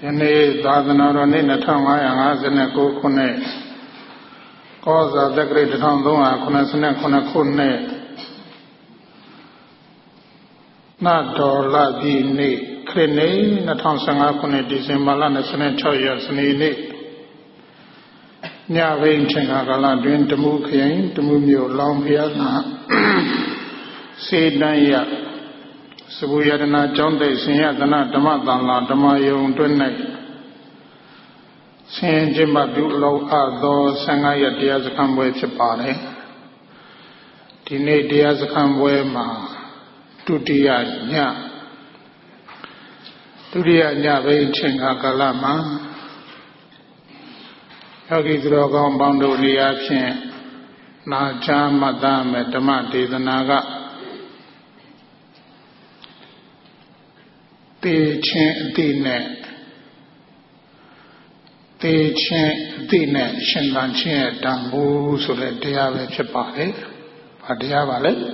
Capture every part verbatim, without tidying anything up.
ယနေ့သာသနာတော်နှစ်နှစ်၅၅၉ခုနှစ်ကောဇာတက္ကရာတစ်ထောင်သုံးရာခုနှစ်ခုနှစ်နတ်တော်လပြည့်နေ့ခရစ်နှစ်နှစ်ထောင်ဆယ်ငါးခုနှစ်ဒီဇင်ဘာလ၂၆ရက်စနေနေ့ညဘိန်းချိန်ကာလတွင်တမှုခရိုင်တမှုမြို့လောင်ဖျားကစေတန်းရစဘူယတနာကျောင်းသိဆင်ရတနာဓမ္မသံဃာဓမ္မယုံတွင်၌ဆင်ကျင်းပပြုလုပ်အပ်သောဆံဃာရတရားစခန်းပွဲဖြစ်ပါတယ်ဒီနေ့တရားစခန်းပွဲမှာဒုတိယညဒုတိယညဘိန်းချိန်ကာလမှာယောဂီသူတော်ကောင်းပေါင်းတို့နေရာဖြင့်နာကြားမှတ်သားမဲ့ဓမ္မဒေသနာကတေချင်းအတိနဲ့တေချင်းအတိနဲ့ရှင်သန်ခြင်းရဲ့တန်ဖိုးဆိုတဲ့တရားပဲဖြစ်ပါတယ်။ဘာတရားပါလဲ။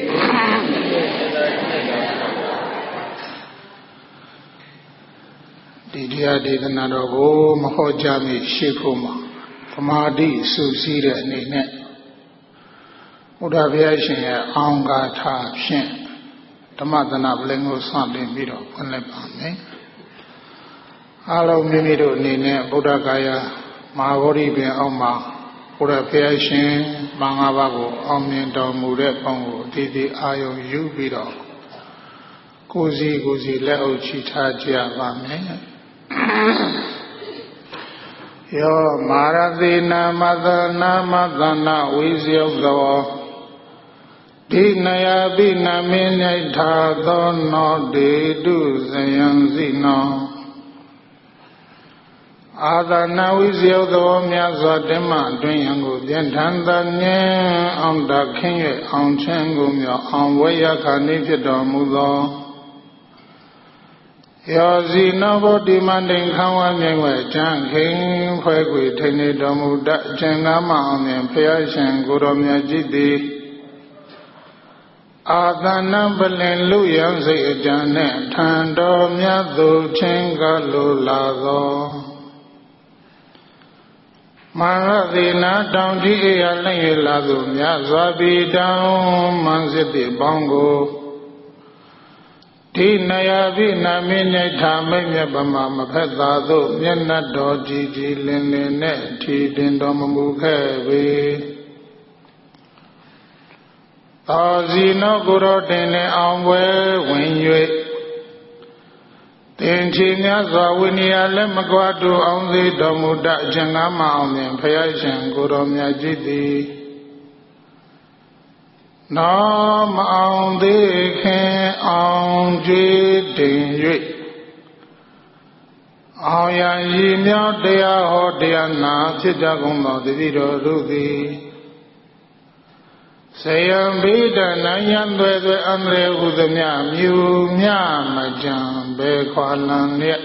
ဒီတရားဒေသနာတော်ကိုမဟောကြားမိရှိဖို့မှာသမာဓိစုစည်းတဲ့အနေနဲ့ဘုရားဘုရားရှင်ရဲ့အောင်ဂါထာဖြင့်ဓမ္မသနာပလင်ကိုစတင်ပြီးတော့ဖွင့်လိုက်ပါမယ်။အားလုံးမိမိတို့အနေနဲ့ဗုဒ္ဓဂါယာမဟာဗောဓိပင်အောက်မှာဘုရားဘုရားရှင်မင်္ဂလာပါကိုအောင်မြင်တော်မူတဲ့ပေါင်းကိုအသေးသေးအာရုံယူပြီးတော့ကိုယ်စီကိုယ်စီလက်အုပ်ချထားကြပါမယ်။ယောမာရတိနာမသနာမသနာဝိဇယသောဒီနယပိနမင်း၌ထာသောနောဒေတုဇယံစီနောအာသနာဝိဇယသောမြတ်စွာဓမ္မတွင်ယံကိုပြန်ထန်သာမြဲအောင်တခင်း၍အောင်ချင်းကိုမြောအောင်ဝေယခဏိဖြစ်တော်မူသောယောဇီနောဘောတိမန္တိခံဝမြိုင်ဝဲချမ်းခင်ဖွဲ့ခွေထိနေတော်မူတတ်အခြင်းကားမအောင်မြင်ဖျားရှင်ကိုတော်မြတ်ကြည်သည်အာသနာပလင်လူရန်စိတ်အကြံနဲ့ထံတော်မြတ်သူချင်းကလိုလာသောမရတိနာတောင်ကြီးအရာလည်းရလာသူမြတ်စွာဘိတောင်မန်စစ်တိပေါင်းကိုဒီနယဘိနာမင်း၌ထာမိတ်မြတ်ပမာမဖက်သာသို့မျက်နှာတော်ကြည်ကြည်လင်းလင်းနဲ့ထီတင်တော်မမူခဲ့ပေသောဇီနောကိုရောတင်နဲ့အောင်ပွဲဝင်၍တင်ချီများစွာဝိနည်းလည်းမကွာတူအောင်စေတော်မူတတ်အခြင်းကားမအောင်မြင်ဖယားရှင်ကိုတော်မြတ်ကြည်သည်နောမအောင်သေးခင်အောင်ကြည်တင်၍အောင်ရန်ဤမြောက်တရားဟောတရားနာဖြစ်ကြကုန်သောတတိတော်တို့သည်ဆယံဘိဒနာယံသွဲသွဲအန္တရေဟုသမျှမြူမြမကြံဘေခွာလန်လျက်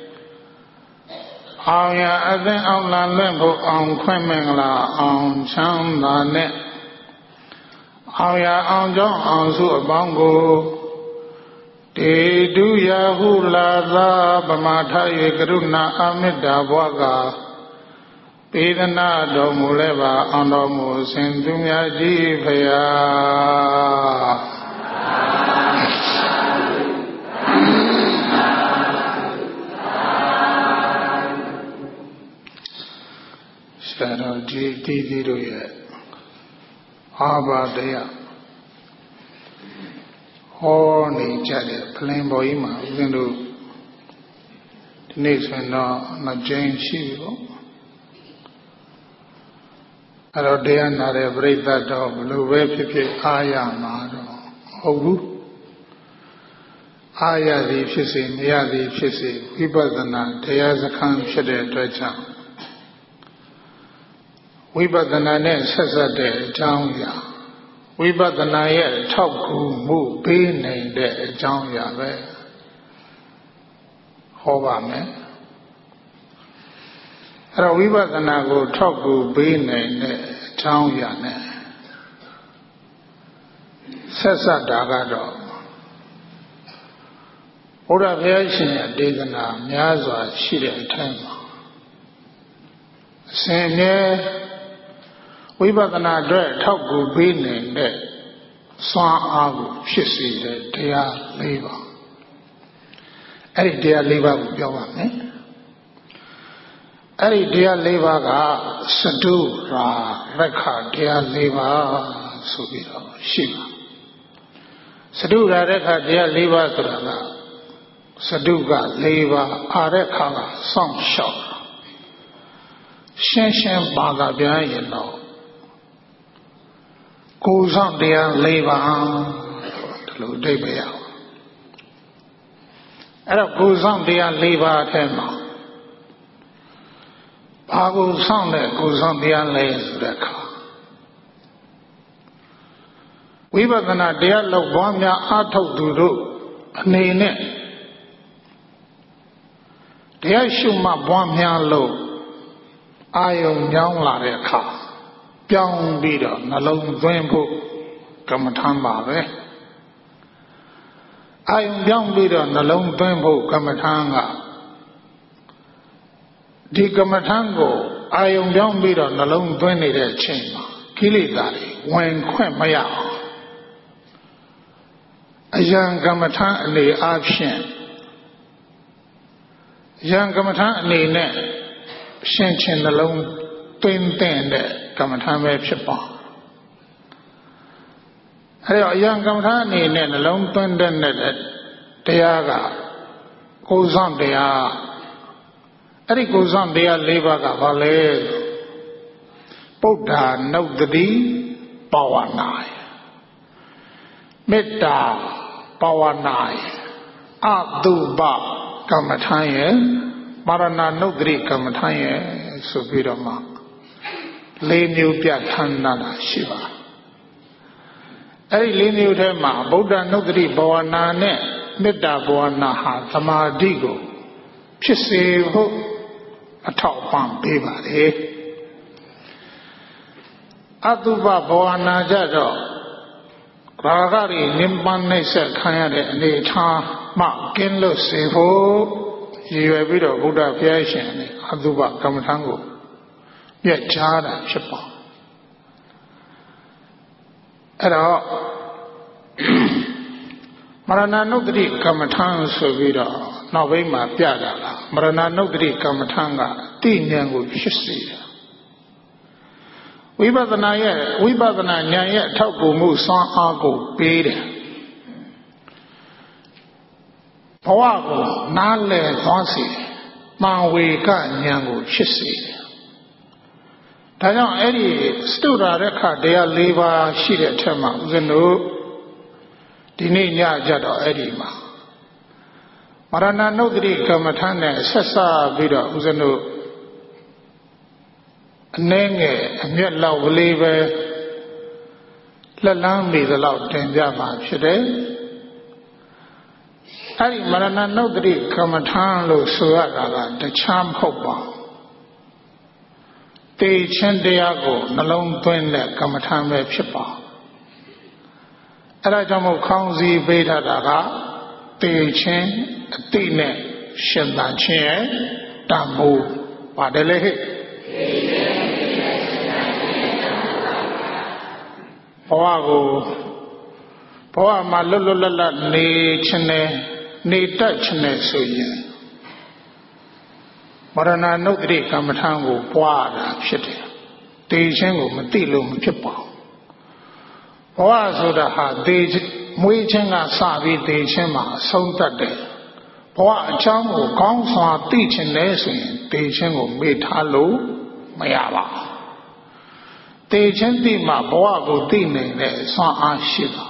အောင်ရန်အသင်အောင်လန်လွင့်ဖို့အောင်ခွင့်မင်္ဂလာအောင်ချမ်းသာနဲ့အောင်ရအောင်ကြောင့်အောင်စုအပေါင်းကိုတေတုယဟုလာသာပမာထ၍ကရုဏာအမေတ္တာဘွားကပေဒနာတော်မူလဲပါအောင်တော်မူဆင်သူများကြီးဖရာဆရာတော်ကြီးတီးတီးတို့ရဲ့အာဘာတရားဟောနေကြတဲ့ဖလင်ပေါ်ကြီးမှာဦးဇင်းတို့ဒီနေ့ဆိုရင်တော့နှစ်ကြိမ်ရှိပြီပေါ့အဲ့တော့တရားနာတဲ့ပြိဿတ်တော့ဘလို့ပဲဖြစ်ဖြစ်အားရမှာတော့ဟုတ်ဘူးအားရသည်ဖြစ်စေမရသည်ဖြစ်စေဝိပဿနာတရားစခန်းဖြစ်တဲ့အတွက်ကြောင့်ဝိပဿနာနဲ့ဆက်ဆက်တဲ့အကြောင်းအရာဝိပဿနာရဲ့ထောက်ကူမှုပေးနိုင်တဲ့အကြောင်းအရာပဲဟောပါမယ်အဲ့တော့ဝိပဿနာကိုထောက်ကူပေးနိုင်တဲ့အကြောင်းအရာနဲ့ဆက်ဆက်တာကတော့ဘုရားဘုရားရှင်ရဲ့ဒေသနာများစွာရှိတဲ့အထက်မှာအစဉ်မြဲဝိပဿနာအတွက်ထောက်ကူပေးနေတဲ့စွမ်းအားကိုဖြစ်စေတဲ့တရား၄ပါးအဲ့ဒီတရား၄ပါးကိုပြောပါမယ်အဲ့ဒီတရား၄ပါးကစတုရာရက္ခတရား၄ပါးဆိုပြီးတော့ရှိပါစတုရာရက္ခတရား၄ပါးဆိုတာကစတုက၄ပါးအာရက္ခကစောင့်ရှောက်ရှင်းရှင်းပါကပြန်ရင်တော့ကိုယ်ဆောင်တရား၄ပါးဒီလိုအဓိပ္ပာယ်ရအောင်အဲ့တော့ကိုယ်ဆောင်တရား၄ပါးအထက်မှာဘာကိုဆောင်တဲ့ကိုယ်ဆောင်တရားလဲဆိုတဲ့အခါဝိပဿနာတရားလောက်ပွားများအားထုတ်သူတို့အနေနဲ့တရားရှုမှတ်ပွားများလို့အာယုံကြောင်းလာတဲ့အခါပြောင်းပြီးတော့နှလုံးသွင်းဖို့ကမ္မထမ်းပါပဲအာယုံပြောင်းပြီးတော့နှလုံးသွင်းဖို့ကမ္မထမ်းကဒီကမ္မထမ်းကိုအာယုံပြောင်းပြီးတော့နှလုံးသွင်းနေတဲ့အချိန်မှာကိလေသာတွေဝင်ခွင့်မရအောင်အယံကမ္မထမ်းအနေအားဖြင့်ယံကမ္မထမ်းအနေနဲ့ရှင်းချင်းနှလုံးသွင်းတဲ့ကမ္မထမ်းပဲဖြစ်ပါအဲတော့အယံကမ္မထမ်းအနေနဲ့နှလုံးသွင်းတဲ့တရားကကိုယ်ဆောင်တရားအဲ့ဒီကိုယ်ဆောင်တရား၄ပါးကဘာလဲပုဒ္ဒါနုတ္တိပါဝနာမေတ္တာပါဝနာအတုပကမ္မထမ်းရဲ့ပါရဏနုတ္တိကမ္မထမ်းရဲ့ဆိုပြီးတော့မှလေးမျိုးပြဌာန်းတာရှိပါအဲ့ဒီလေးမျိုးထဲမှာဗုဒ္ဓနုတ္တိဘဝနာနဲ့မေတ္တာဘဝနာဟာသမာဓိကိုဖြစ်စေဖို့အထောက်ပံ့ပေးပါတယ်အတုပဘဝနာကြတော့ရာဂတွေနင်းပန်းနှိမ့်ဆက်ခံရတဲ့အနေထားမှကင်းလွတ်စေဖို့ရည်ရွယ်ပြီးတော့ဗုဒ္ဓဘုရားရှင်နဲ့အတုပကမ္မထံကိုပြတ်ချတာဖြစ်ပါအဲ့တော့မရဏနုတ္တိကမ္မထံဆိုပြီးတော့နောက်ဘိမှာပြတာလားမရဏနုတ္တိကမ္မထံကတိဉာဏ်ကိုဖြစ်စေတာဝိပဿနာရဲ့ဝိပဿနာဉာဏ်ရဲ့အထောက်ကူမှုစွမ်းအားကိုပေးတယ်ဘဝကိုနားလည်သွားစေမှန်ဝေကဉာဏ်ကိုဖြစ်စေတယ်ဒါကြောင့်အဲ့ဒီစတုရာရက္ခတရား၄ပါးရှိတဲ့အထက်မှာဦးဇင်းတို့ဒီနေ့ညကြတော့အဲ့ဒီမှာမရဏနုတ္တိကမ္မထမ်းနဲ့ဆက်စပ်ပြီးတော့ဦးဇင်းတို့အနည်းငယ်အမျက်လောက်လေးပဲလက်လန်းမိသလောက်တင်ပြမှာဖြစ်တယ်အဲ့ဒီမရဏနုတ္တိကမ္မထမ်းလို့ဆိုရတာကတခြားမဟုတ်ပါဘူးတေချင်းတရားကိုနှလုံးသွင်းတဲ့ကမ္မထမ်းပဲဖြစ်ပါအဲ့ဒါကြောင့်မို့ခေါင်းစည်းပေးထားတာကတေချင်းအတိနဲ့ရှင်သန်ခြင်းရဲ့တန်ဖိုးပါတယ်လေဟဲ့ဘဝကိုဘဝမှာလွတ်လွတ်လပ်လပ်နေခြင်းနဲ့နေတတ်ခြင်းနဲ့ဆိုရင်မရဏနုတ္တိကမ္မထံကိုပွားတာဖြစ်တယ်။တေခြင်းကိုမသိလို့မဖြစ်ပါဘူး။ဘဝဆိုတာဟာတေမွေးခြင်းကစပြီးတေခြင်းမှာအဆုံးသတ်တယ်။ဘဝအကြောင်းကိုကောင်းစွာသိခြင်းနဲ့ဆိုရင်တေခြင်းကိုမေ့ထားလို့မရပါဘူး။တေခြင်းသိမှဘဝကိုသိနေတဲ့ဆွမ်းအားရှိတာ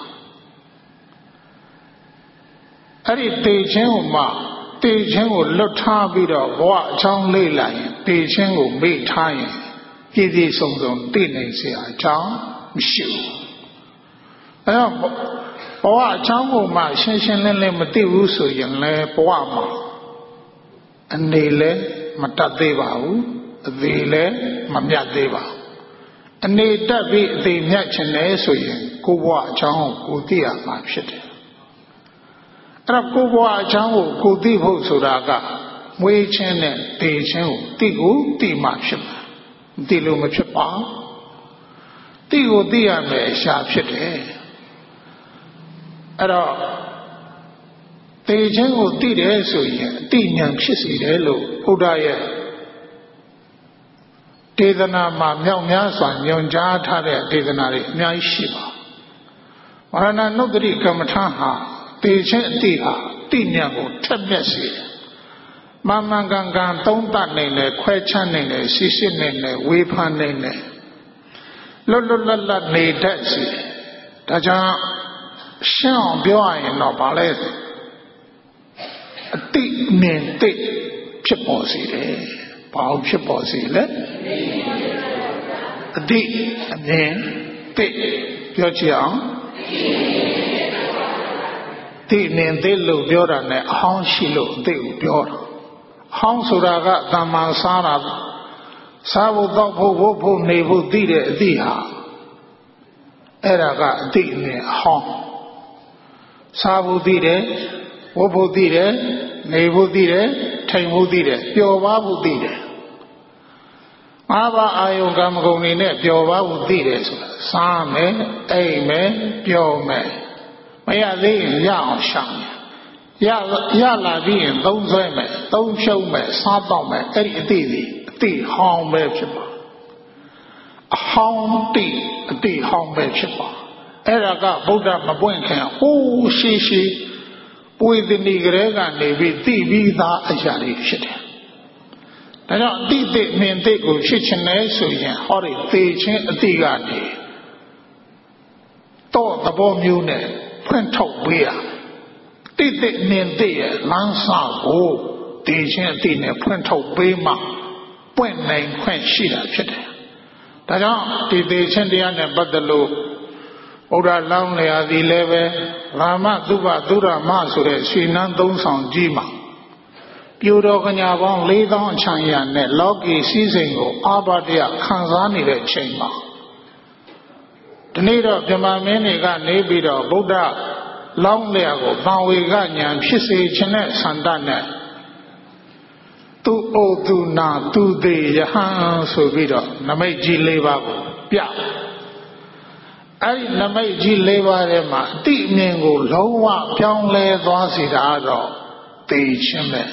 ။အဲ့ဒီတေခြင်းကိုမှတေခြင်းကိုလွတ်ထားပြီးတော့ဘဝအကြောင်းလေ့လာရင်တေခြင်းကိုမေ့ထားရင်ပြည့်ပြည့်စုံစုံသိနိုင်စရာအကြောင်းမရှိဘူး။အဲတော့ဘဝအကြောင်းကိုမှရှင်းရှင်းလင်းလင်းမသိဘူးဆိုရင်လည်းဘဝမှာအနေလည်းမတတ်သေးပါဘူးအသေးလည်းမမြတ်သေးပါဘူးအနေတက်ပြီးအသေးမြတ်ခြင်းလဲဆိုရင်ကိုယ်ဘဝအကြောင်းကိုကိုသိရမှာဖြစ်တယ်အဲ့တော့ကိုယ်ဘဝအချမ်းကိုကိုသိဖို့ဆိုတာကမွေးခြင်းနဲ့တည်ခြင်းကိုသိကိုသိမှဖြစ်မှာသိလို့မဖြစ်ပါသိကိုသိရမယ်အရှာဖြစ်တယ်အဲ့တော့တည်ခြင်းကိုသိတယ်ဆိုရင်အတိညာဖြစ်စေတယ်လို့ဘုရားရဲ့ဒေသနာမှာမြောက်များစွာညွှန်ကြားထားတဲ့ဒေသနာတွေအများကြီးရှိပါမရဏနုတ္တိကမ္မထာဟာတည်ခြင်းအတိဟာတိညာကိုထက်မြက်စေတယ်မမှန်ကန်ကန်သုံးသပ်နိုင်တယ်ခွဲခြားနိုင်တယ်ရှိရှိနိုင်တယ်ဝေဖန်နိုင်တယ်လွတ်လွတ်လပ်လပ်နေတတ်စေဒါကြောင့်ရှင်းအောင်ပြောရရင်တော့ဗာလဲအတိမြင်သိဖြစ်ပေါ်စေတယ်ဘာလို့ဖြစ်ပေါ်စေလဲအတိအမြင်သိပြောချင်အောင်သိမြင်သိလို့ပြောတာနဲ့အဟောင်းရှိလို့အသိကိုပြောတာအဟောင်းဆိုတာကတမ္မာစားတာစားဖို့တောက်ဖို့ဝတ်ဖို့နေဖို့သိတဲ့အသိဟာအဲ့ဒါကအသိနဲ့အဟောင်းစားဖို့သိတယ်ဝတ်ဖို့သိတယ်နေဖို့သိတယ်ထိုင်ဖို့သိတယ်ပျော်ပါဖို့သိတယ်ငါးပါးအာယုံကံမဂုဏ်တွေနဲ့ပျော်ပါဖို့သိတယ်ဆိုတာစားမယ်အိမ်မယ်ပျော်မယ်မရသေးရင်ရအောင်ရှောင်ရရလာပြီးရင်သုံးဆွဲမယ်သုံးဖြုံးမယ်စားတော့မယ်အဲ့ဒီအသိတွေအသိဟောင်းပဲဖြစ်ပါအဟောင်းတိအသိဟောင်းပဲဖြစ်ပါအဲ့ဒါကဗုဒ္ဓမပွင့်ခင်ဟိုးရှိရှိပွေသနီကလေးကနေပြီးသိပြီးသားအရာတွေဖြစ်တယ်ဒါကြောင့်အတိအသိမြင်သိကိုဖြစ်ချင်တယ်ဆိုရင်ဟောဒီသိချင်းအတိကနေတော့သဘောမျိုးနဲ့ဖွင့်ထုတ်ပေးရတိတိမြင်သိရဲ့လမ်းစာကိုသိချင်းအတိနဲ့ဖွင့်ထုတ်ပေးမှပွင့်နိုင်ခွင့်ရှိတာဖြစ်တယ်ဒါကြောင့်ဒီသိချင်းတရားနဲ့ပတ်သက်လို့ဘုရားလောင်းလျာသည်လည်းပဲရာမသုဘသုရမဆိုတဲ့ရွှေနန်းသုံးဆောင်ကြီးမှာပြိုတော်ကညာပေါင်းလေးသောင်းအချမ်းရနဲ့လောကီစည်းစိမ်ကိုအာဘတရခံစားနေတဲ့ချိန်မှာဒီနေ့တော့ဗြဟ္မာမင်းတွေကနေပြီးတော့ဗုဒ္ဓလောင်းလျာကိုသံဝေကညာဖြစ်စေခြင်းနဲ့ဆန္ဒနဲ့သူအိုသူနာသူသေးယဟန်ဆိုပြီးတော့နမိတ်ကြီးလေးပါးကိုပြအဲ့ဒီနမိတ်ကြီးလေးပါးထဲမှာအတိအမြင်ကိုလုံးဝပြောင်းလဲသွားစေတာတော့သိချင်းပဲ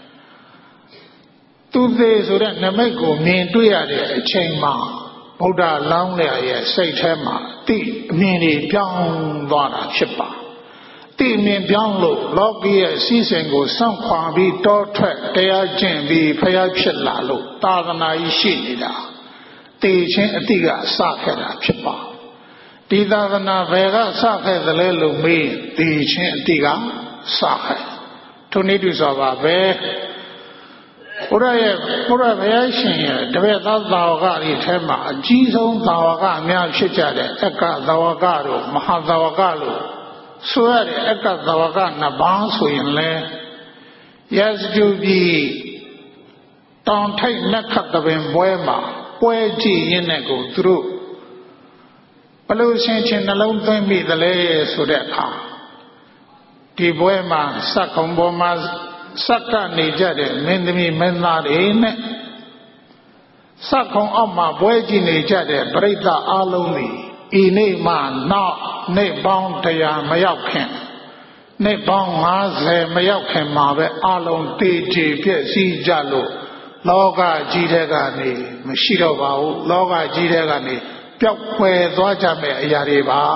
သူသေးဆိုတဲ့နမိတ်ကိုမြင်တွေ့ရတဲ့အချိန်မှာဗုဒ္ဓလောင်းလျာရဲ့စိတ်ထဲမှာအတိအမြင်တွေပြောင်းသွားတာဖြစ်ပါအတိအမြင်ပြောင်းလို့လောကီရဲ့စီးစိမ်ကိုစောင့်ခွာပြီးတောထွက်တရားကျင့်ပြီးဖျားဖြစ်လာလို့သာသနာကြီးရှိနေတာသိချင်းအတိကစခဲ့တာဖြစ်ပါဒီသာသနာဘယ်ကစခဲ့သလဲလို့မေးသိချင်းအတိကစခဲ့ထိုနည်းတူစွာပါပဲဘုရားရဲ့ဘုရားဘုရားရှင်ရဲ့တပည့်သားသာဝကတွေထဲမှာအကြီးဆုံးသာဝကအများဖြစ်ကြတဲ့အက္ကသာဝကတို့မဟာသာဝကလို့ဆိုရတဲ့အက္ကသာဝကနှစ်ပါးဆိုရင်လဲရစတုပြည်တောင်ထိပ်နက်ခတ်တပင်ပွဲမှာပွဲကြည့်ရင်းနဲ့ကိုသူတို့ဘလို့ရှင်းချင်းနှလုံးသွင်းမိသလဲဆိုတဲ့အခါဒီပွဲမှာစက်ကုံပေါ်မှာစက်ကနေကြတဲ့မင်းသမီးမင်းသားတွေနဲ့စက်ကုံအောက်မှာပွဲကြည့်နေကြတဲ့ပရိသတ်အလုံးတွေဤနေ့မှနောက်နေ့ပေါင်းတရားမရောက်ခင်နေ့ပေါင်း၅၀မရောက်ခင်မှာပဲအလုံးတေးကြည်ပြည့်စည်ကြလို့လောကကြီးတဲ့ကနေမရှိတော့ပါဘူးလောကကြီးတဲ့ကနေပျောက်ကွယ်သွားကြမယ့်အရာတွေပါ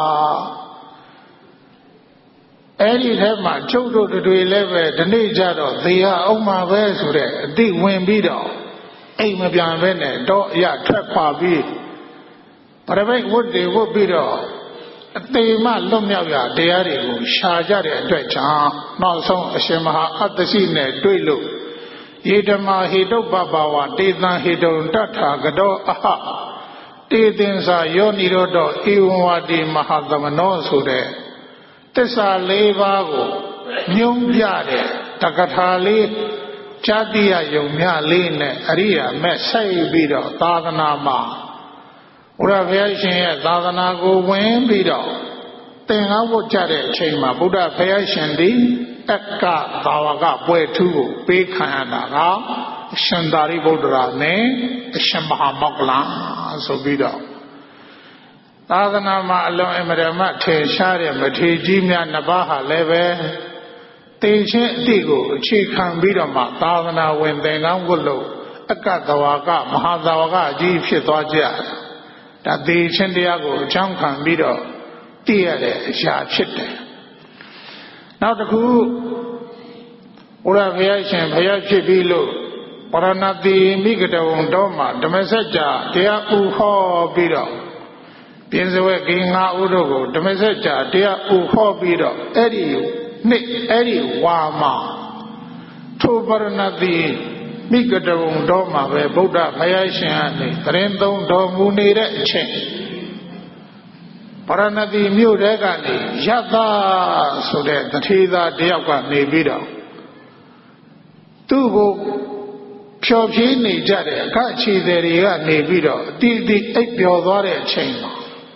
အဲ့ဒီထဲမှာကျုပ်တို့တွေလည်းပဲဒီနေ့ကျတော့သေရအောင်မှာပဲဆိုတဲ့အတိဝင်ပြီးတော့အိမ်မပြန်ပဲနဲ့တော့အရထွက်ခွာပြီးပရမိတ်ဝတ်တွေဝတ်ပြီးတော့အသေးမှလွတ်မြောက်ရတရားတွေကိုရှာကြတဲ့အတွက်ကြောင့်နောက်ဆုံးအရှင်မဟာအတ္တရှိနဲ့တွေ့လို့ယေဓမာဟိတုပ္ပဘာဝတေသံဟိတုံတထာကတောအဟတေသင်္စာယောနိရောဓဧဝံဝတိမဟာသမနောဆိုတဲ့သစ္စာလေးပါးကိုညွှန်းပြတဲ့တက္ကထာလေးဇာတိယယုံမြလေးနဲ့အရိယာမဲ့ဆိုင်ပြီးတော့သာသနာမှာဘုရားဘုရားရှင်ရဲ့သာသနာကိုဝင်ပြီးတော့သင်္ကန်းဝတ်ကြတဲ့အချိန်မှာဘုရားဘုရားရှင်သည်က်ကသာဝကပွဲထူးကိုပေးခံရတာကအရှင်သာရိပုတ္တရာနဲ့အရှင်မဟာမောက္ကလဆိုပြီးတော့သာသနာမှာအလွန်အမရမထေရှားတဲ့မထေကြီးများနှစ်ပါးဟာလည်းပဲတေချင်းအတိကိုအခြေခံပြီးတော့မှသာသနာဝင်သင်္ကန်းဝတ်လို့အကသဝကမဟာသဝကအကြီးဖြစ်သွားကြဒါတေချင်းတရားကိုအကြောင်းခံပြီးတော့တည်ရတဲ့အရာဖြစ်တယ်နောက်တစ်ခုဘုရားဘုရားရှင်ဘုရားဖြစ်ပြီးလို့ပရဏတိမိဂတဝံတော်မှာဓမ္မစကြာတရားဥဟောပြီးတော့ပြင်းစဝဲကိငါဥတို့ကိုဓမ္မစကြာတရားဥဟောပြီးတော့အဲ့ဒီနှစ်အဲ့ဒီဝါမှာထိုပရဏတိမိဂတဝံတော်မှာပဲဗုဒ္ဓဘုရားရှင်ကနေသရင်သုံးတော်မူနေတဲ့အချိန်ပရဏတိမြို့တဲကနေယတ္တဆိုတဲ့တထေသာတယောက်ကနေပြီးတော့သူ့ကိုဖြောဖြေးနေကြတဲ့အခါခြေသည်တွေကနေပြီးတော့အတိအတိအိပ်ပျော်သွားတဲ့အချိန်မှာ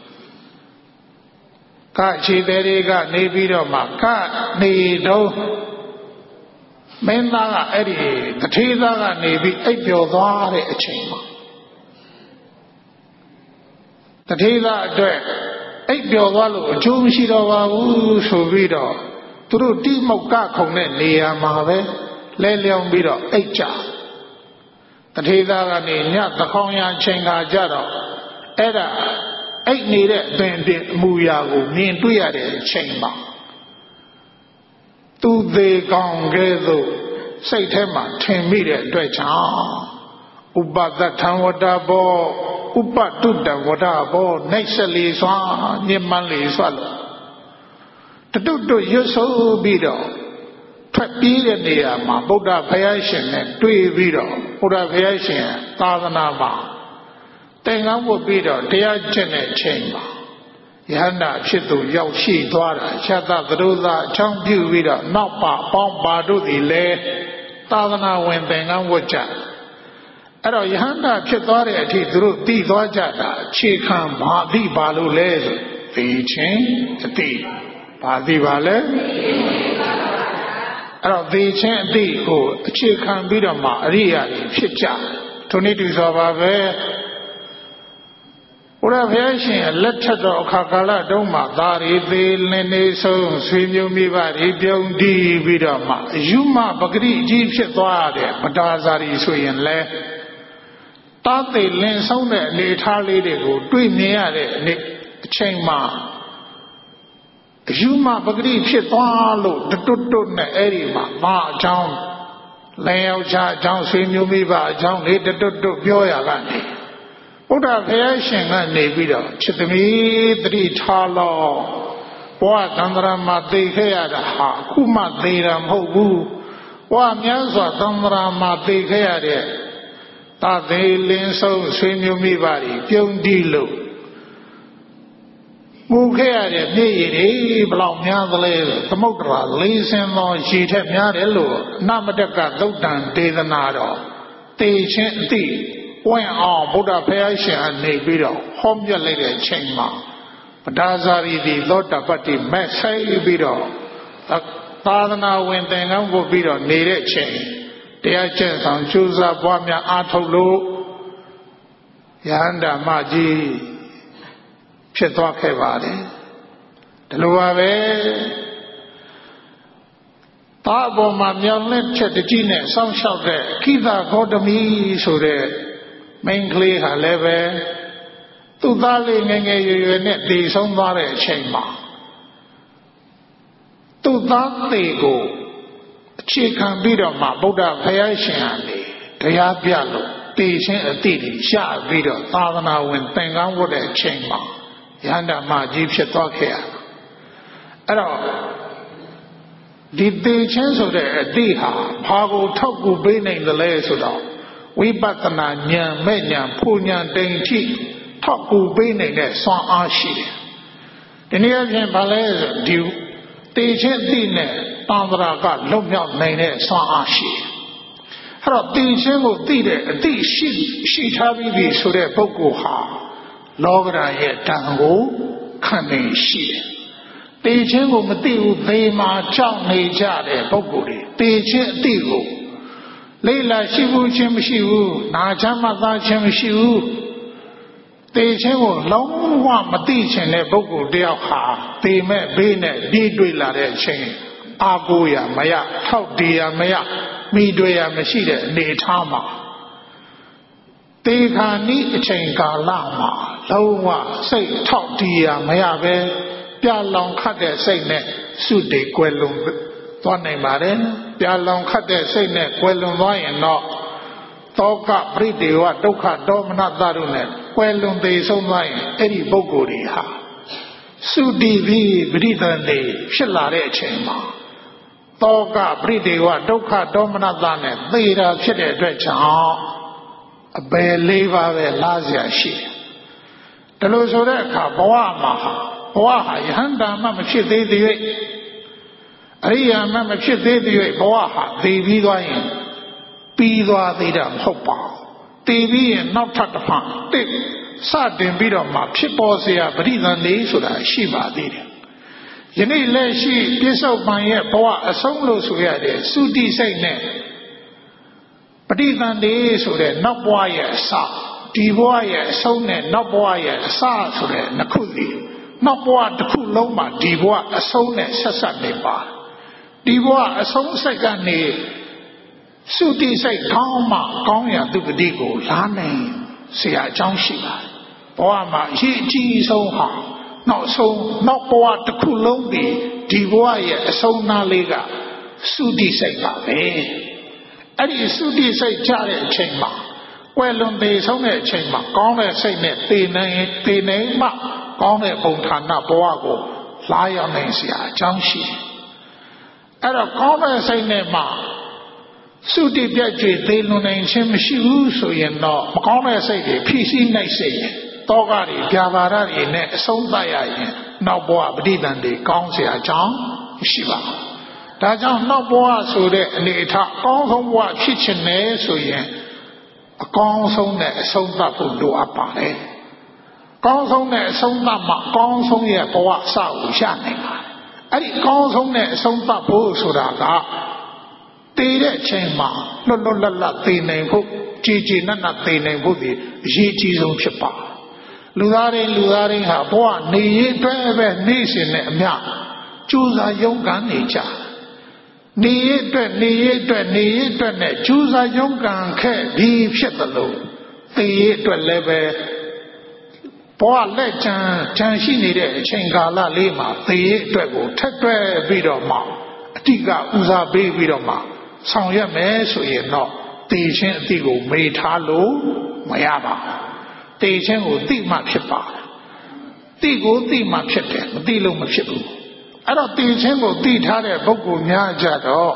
ကခြေသည်တွေကနေပြီးတော့မှကနေတော့မင်းသားကအဲ့ဒီတထေသာကနေပြီးအိပ်ပျော်သွားတဲ့အချိန်မှာတထေသာအတွက်အိပ်ပျော်သွားလို့အကျိုးမရှိတော့ပါဘူးဆိုပြီးတော့သူတို့တိမောက်ကခုံတဲ့နေရာမှာပဲလဲလျောင်းပြီးတော့အိပ်ကြတထေသာကနေညသခေါင်ရချိန်ခါကြတော့အဲ့ဒါအိပ်နေတဲ့အသွင်အပြင်အမူအရာကိုမြင်တွေ့ရတဲ့အချိန်မှာသူသေးကောင်းကဲ့သို့စိတ်ထဲမှာထင်မိတဲ့အတွက်ကြောင့်ဥပဒထံဝတ္တဘောဥပတုတ္တဝတ္တဘောနှိမ့်ဆက်လေစွာညင်မှန်းလေစွာလို့တတုတ်တို့ရွတ်ဆိုပြီးတော့ထွက်ပြေးတဲ့နေရာမှာဗုဒ္ဓဘုရားရှင်နဲ့တွေ့ပြီးတော့ဗုဒ္ဓဘုရားရှင်သာသနာမှာသင်္ကန်းဝတ်ပြီးတော့တရားကျင့်တဲ့အချိန်မှာယဟန္တာဖြစ်သူရောက်ရှိသွားတာခြားသသရုသာအချောင်းပြုပြီးတော့နောက်ပါပေါင်းပါတို့သည်လည်းသာသနာဝင်သင်္ကန်းဝတ်ကြအဲ့တော့ယဟန္တာဖြစ်သွားတဲ့အထိသူတို့သိသွားကြတာအခြေခံဘာသိပါလို့လဲဆိုသိချင်းအသိဘာသိပါလဲအဲ့တော့သိချင်းအသိကိုအခြေခံပြီးတော့မှအရိယာတွေဖြစ်ကြထိုနည်းတူစွာပါပဲဘုရားဘုရားရှင်လက်ထက်တော်အခါကာလတုန်းမှာသာရီသေးလင်းနေဆုံးဆွေမျိုးမိဘတွေပြုံးတည်ပြီးတော့မှအယူမပဂရိကြီးဖြစ်သွားတဲ့ဗဒါဇာရီဆိုရင်လဲတားသိလင်းဆုံးတဲ့အနေထားလေးတွေကိုတွေ့မြင်ရတဲ့အချိန်မှာအယူမပဂရိဖြစ်သွားလို့တွတ်တွတ်နဲ့အဲ့ဒီမှာဘာအကြောင်းလဲယောက်ျားအကြောင်းဆွေမျိုးမိဘအကြောင်းလေးတွတ်တွတ်ပြောရကနေဘုရားဘုရားရှင်ကနေပြီးတော့ချစ်သမီးတတိထားလောဘဝသံဃာမှာသိခဲ့ရတာဟာအခုမှသိတာမဟုတ်ဘူးဘဝများစွာသံဃာမှာသိခဲ့ရတဲ့သာသေးလင်းဆုံးဆွေမျိုးမိဘတွေပြုံးတီးလို့မူခဲ့ရတဲ့မြေရည်တွေဘလောက်များသလဲသမုဒ္ဒရာလေးစင်းသောရှည်ထက်များတယ်လို့အနမတကသုတ်တံဒေသနာတော်တေချင်းအတိဝင်အောင်ဘုရားဘုရားရှင်အနေပြီးတော့ဟောပြလိုက်တဲ့အချိန်မှာပဒါဇာရီဒီသောတပတ္တိမဲ့ဆိုင်ပြီးတော့သာသနာဝင်သင်္ကန်းဝတ်ပြီးတော့နေတဲ့အချိန်တရားကျင့်ဆောင်ကျူးစာပွားများအားထုတ်လို့ယဟန္တာမကြီးဖြစ်သွားခဲ့ပါတယ်ဒီလိုပါပဲသာအပေါ်မှာမြောင်လက်ချက်တကြီးနဲ့စောင့်ရှောက်တဲ့ခိသဂေါတမီဆိုတဲ့မိန်းကလေးဟာလည်းပဲသူ့သားလေးငယ်ငယ်ရွယ်ရွယ်နဲ့တည်ဆုံးသွားတဲ့အချိန်မှာသူ့သားသေးကိုအခြေခံပြီးတော့မှဗုဒ္ဓဘုရားရှင်အနေတရားပြလို့တည်ခြင်းအတိတွေရပြီးတော့သာသနာဝင်သင်္ကန်းဝတ်တဲ့အချိန်မှာယန္တာမကြီးဖြစ်သွားခဲ့ရအဲ့တော့ဒီတည်ခြင်းဆိုတဲ့အတိဟာဘာကိုထောက်ကူပေးနိုင်သလဲဆိုတော့ဝိပဿနာဉာဏ်မဲ့ဉာဏ်ဖူဉာဏ်တိမ်ထိထောက်ကူပေးနိုင်တဲ့စွမ်းအားရှိတယ်ဒီနေ့အပြင်ဘာလဲဆိုဒီတည်ခြင်းအတိနဲ့တန်ត្រာကလွတ်မြောက်နိုင်တဲ့စွမ်းအားရှိတယ်အဲ့တော့တည်ခြင်းကိုသိတဲ့အတိရှိရှိထားပြီးပြီဆိုတဲ့ပုဂ္ဂိုလ်ဟာလောကဓာတ်ရဲ့တန်ကိုခံနေရှိတယ်တတေချင်းကိုမသိဘူးသေမာကြောက်နေကြတဲ့ပုဂ္ဂိုလ်တွေတေချင်းအတိကိုလိမ့်လာရှိဘူးချင်းမရှိဘူးနာချမ်းမသားချင်းမရှိဘူးတေချင်းကိုလုံးဝမသိချင်တဲ့ပုဂ္ဂိုလ်တယောက်ဟာတေမဲ့ဘေးနဲ့ပြေးတွေ့လာတဲ့အချိန်အာကိုရမရထောက်တည်ရမရမိတွေ့ရမရှိတဲ့အနေထားမှာတေခါနိအချိန်ကာလမှာလုံးဝစိတ်ထောက်တည်ရမရပဲပြလောင်ခတ်တဲ့စိတ်နဲ့စုတည်ကွယ်လွန်သွားနိုင်ပါတယ်ပြလောင်ခတ်တဲ့စိတ်နဲ့ကွယ်လွန်သွားရင်တော့တောကပရိဒေဝဒုက္ခဒေါမနတတို့နဲ့ကွယ်လွန်သေးဆုံးသွားရင်အဲ့ဒီပုဂ္ဂိုလ်တွေဟာစုတည်ပြီးပရိသန္တိဖြစ်လာတဲ့အချိန်မှာတောကပရိဒေဝဒုက္ခဒေါမနတနဲ့သေတာဖြစ်တဲ့အတွက်ကြောင့်အပယ်လေးပါးပဲလားစရာရှိတယ်ဒါလို့ဆိုတဲ့အခါဘဝမှာဘဝဟာယဟန္တာမှမဖြစ်သေးသေး၍အရိယာမှမဖြစ်သေးသေး၍ဘဝဟာသိပြီးသွားရင်ပြီးသွားသေးတာမဟုတ်ပါဘူးသိပြီးရင်နောက်ထပ်တစ်ဖန်တိတ်စတင်ပြီးတော့မှဖြစ်ပေါ်เสียပရိသန္တိဆိုတာရှိပါသေးတယ်ယနေ့လက်ရှိပြစ္ဆုတ်ပံရဲ့ဘဝအဆုံးလို့ဆိုရတဲ့သုတိစိတ်နဲ့ပရိသန္တိဆိုတဲ့နောက်ဘဝရဲ့အစဒီဘဝရဲ့အဆုံးနဲ့နောက်ဘဝရဲ့အစဆိုတဲ့နှစ်ခုစီနောက်ဘဝတစ်ခုလုံးမှာဒီဘဝအဆုံးနဲ့ဆက်ဆက်နေပါဒီဘဝအဆုံးစိတ်ကနေသုတိစိတ်ကောင်းမှကောင်းရာသူပတိကိုလာနိုင်เสียအကြောင်းရှိပါတယ်ဘဝမှာအရေးအကြီးဆုံးဟာနောက်ဆုံးနောက်ဘဝတစ်ခုလုံးဒီဒီဘဝရဲ့အဆုံးနာလေးကသုတိစိတ်ပါပဲအဲ့ဒီသုတိစိတ်ကြတဲ့အချိန်မှာကွယ်လွန်သေးဆုံးတဲ့အချိန်မှာကောင်းတဲ့စိတ်နဲ့တည်နိုင်တည်နိုင်မှကောင်းတဲ့ပုံဌာနဘဝကိုလာရောက်နိုင်เสียအကြောင်းရှိတယ်အဲ့တော့ကောင်းတဲ့စိတ်နဲ့မှသုတိပြည့်ကြွသေးလွန်နိုင်ခြင်းမရှိဘူးဆိုရင်တော့မကောင်းတဲ့စိတ်တွေဖြည့်ဆည်းနိုင်စေရင်တောကတွေပြာပါဒတွေနဲ့အဆုံးသတ်ရရင်နောက်ဘဝပဋိသန္ဓေကောင်းเสียအကြောင်းမရှိပါဘူးဒါကြောင့်နောက်ဘဝဆိုတဲ့အနေအထားအကောင်းဆုံးဘဝဖြစ်ချင်တယ်ဆိုရင်အကောင်းဆုံးနဲ့အဆုံးသတ်ဖို့လိုအပ်ပါတယ်ကောင်းဆုံးနဲ့အဆုံးသတ်မှအကောင်းဆုံးရဲ့ဘဝအစကိုရနိုင်ပါတယ်အဲ့ဒီအကောင်းဆုံးနဲ့အဆုံးသတ်ဖို့ဆိုတာကတည်တဲ့အချိန်မှာလွတ်လွတ်လပ်လပ်တည်နိုင်ဖို့ကြည်ကြည်နက်နက်တည်နိုင်ဖို့ဒီအရေးကြီးဆုံးဖြစ်ပါလူသားတွေလူသားတွေဟာဘဝနေရအတွက်ပဲနေရှင်နဲ့အမျှကြိုးစားရုန်းကန်နေကြနေရအတွက်နေရအတွက်နေရအတွက်နဲ့ကြိုးစားရုန်းကန်ခဲ့ပြီးဖြစ်တယ်လို့တည်ရအတွက်လည်းပဲဘဝလက်ချမ်းချမ်းရှိနေတဲ့အချိန်ကာလလေးမှာတည်ရအတွက်ကိုထက်တွဲပြီးတော့မှအတိကဦးစားပေးပြီးတော့မှဆောင်ရွက်မယ်ဆိုရင်တော့တည်ခြင်းအတိကိုမေ့ထားလို့မရပါဘူးတည်ခြင်းကိုသိမှဖြစ်ပါတယ်သိကိုသိမှဖြစ်တယ်မသိလို့မဖြစ်ဘူးအဲ့တော့တည်ခြင်းကိုသိထားတဲ့ပုဂ္ဂိုလ်များကြတော့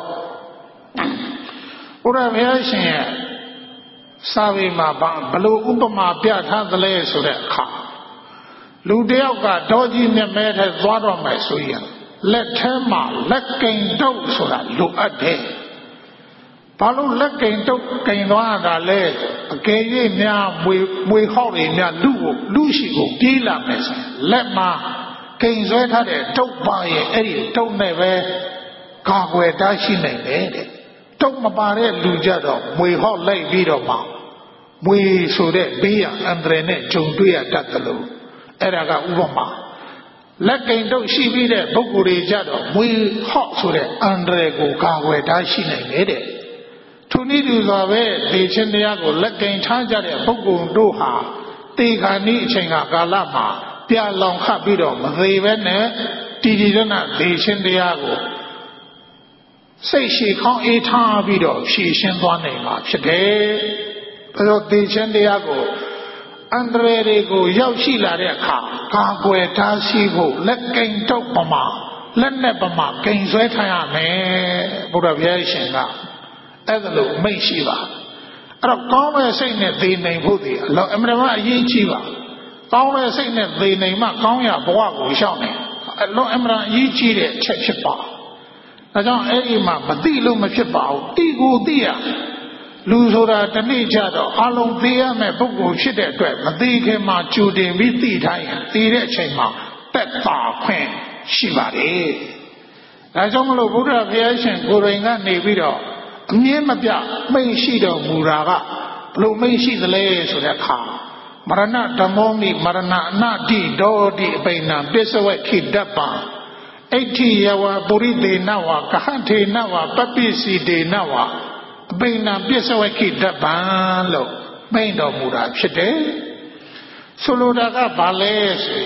ဘုရားဘုရားရှင်ရဲ့စာပေမှာဘလို့ဥပမာပြထားသလဲဆိုတဲ့အခါလူတယောက်ကဒေါကြီးမြတ်မဲထဲသွားတော့မယ်ဆိုရင်လက်ထဲမှာလက်ကင်တုပ်ဆိုတာလိုအပ်တယ်ဘာလို့လက်ကင်တုပ်ကင်သွားတာလဲအကယ်၍များမွေမွေဟောက်တွေများလူကိုလူရှိကိုပြေးလာမယ်ဆိုလက်မှာကင်ဆွဲထားတဲ့တုပ်ပါရဲ့အဲ့ဒီတုပ်နဲ့ပဲကာကွယ်တားရှိနိုင်တယ်တဲ့တုပ်မပါတဲ့လူကြတော့မွေဟောက်လိုက်ပြီးတော့မှမွေဆိုတဲ့ဘေးရအန္တရာယ်နဲ့ဂျုံတွေ့ရတတ်တယ်လို့အဲ့ဒါကဥပမာလက်ကင်တုပ်ရှိပြီးတဲ့ပုဂ္ဂိုလ်တွေကြတော့မွေဟော့ဆိုတဲ့အန္တရာယ်ကိုကာကွယ်တားရှိနိုင်တယ်တဲ့ထိုနည်းတူစွာပဲဒီချင်းတရားကိုလက်ကင်ထားကြတဲ့ပုဂ္ဂိုလ်တို့ဟာတေခါနီးအချိန်ကကာလမှာပြလောင်ခတ်ပြီးတော့မသေးပဲနဲ့တည်တည်ရနာဒီချင်းတရားကိုစိတ်ရှိခေါင်းအေးထားပြီးတော့ဖြည့်ရှင်းသွားနိုင်မှာဖြစ်တယ်။ဒါတော့ဒီချင်းတရားကိုအန္တရာယ်တွေကိုရောက်ရှိလာတဲ့အခါကာကွယ်ထားရှိဖို့လက်ကင်တုပ်ပမာလက်နဲ့ပမာကင်ဆွဲထားရမယ်ဘုရားဘုရားရှင်ကအဲ့ဒါလို့မိတ်ရှိပါအဲ့တော့ကောင်းတဲ့စိတ်နဲ့သိနိုင်ဖို့ဒီအလောအမှန်တမ်းအရေးကြီးပါကောင်းတဲ့စိတ်နဲ့သိနိုင်မှကောင်းရဘဝကိုရှောက်နိုင်အလောအမှန်တမ်းအရေးကြီးတဲ့အချက်ဖြစ်ပါဒါကြောင့်အဲ့ဒီမှာမသိလို့မဖြစ်ပါဘူးတိကိုသိရလူဆိုတာတနေ့ကျတော့အလုံးသိရမယ်ပုဂ္ဂိုလ်ဖြစ်တဲ့အတွက်မသိခင်မှာကြိုတင်ပြီးသိထားရင်သိတဲ့အချိန်မှာတက်တာခွင့်ရှိပါတယ်ဒါကြောင့်မလို့ဘုရားဘုရားရှင်ကိုယ်တိုင်ကနေပြီးတော့အမြဲမပြမိန့်ရှိတော်မူတာကဘလို့မိန့်ရှိသလဲဆိုတဲ့အခါမရဏဓမ္မောမိမရဏအနတိဒောတိအပိဏပစ္စဝခိတ္တပံအဋ္ဌိယဝပုရိသေနဝကဟထေနဝပပိစီတေနဝအပိဏပစ္စဝခိတ္တပံလို့မိန့်တော်မူတာဖြစ်တယ်ဆိုလိုတာကဘာလဲဆို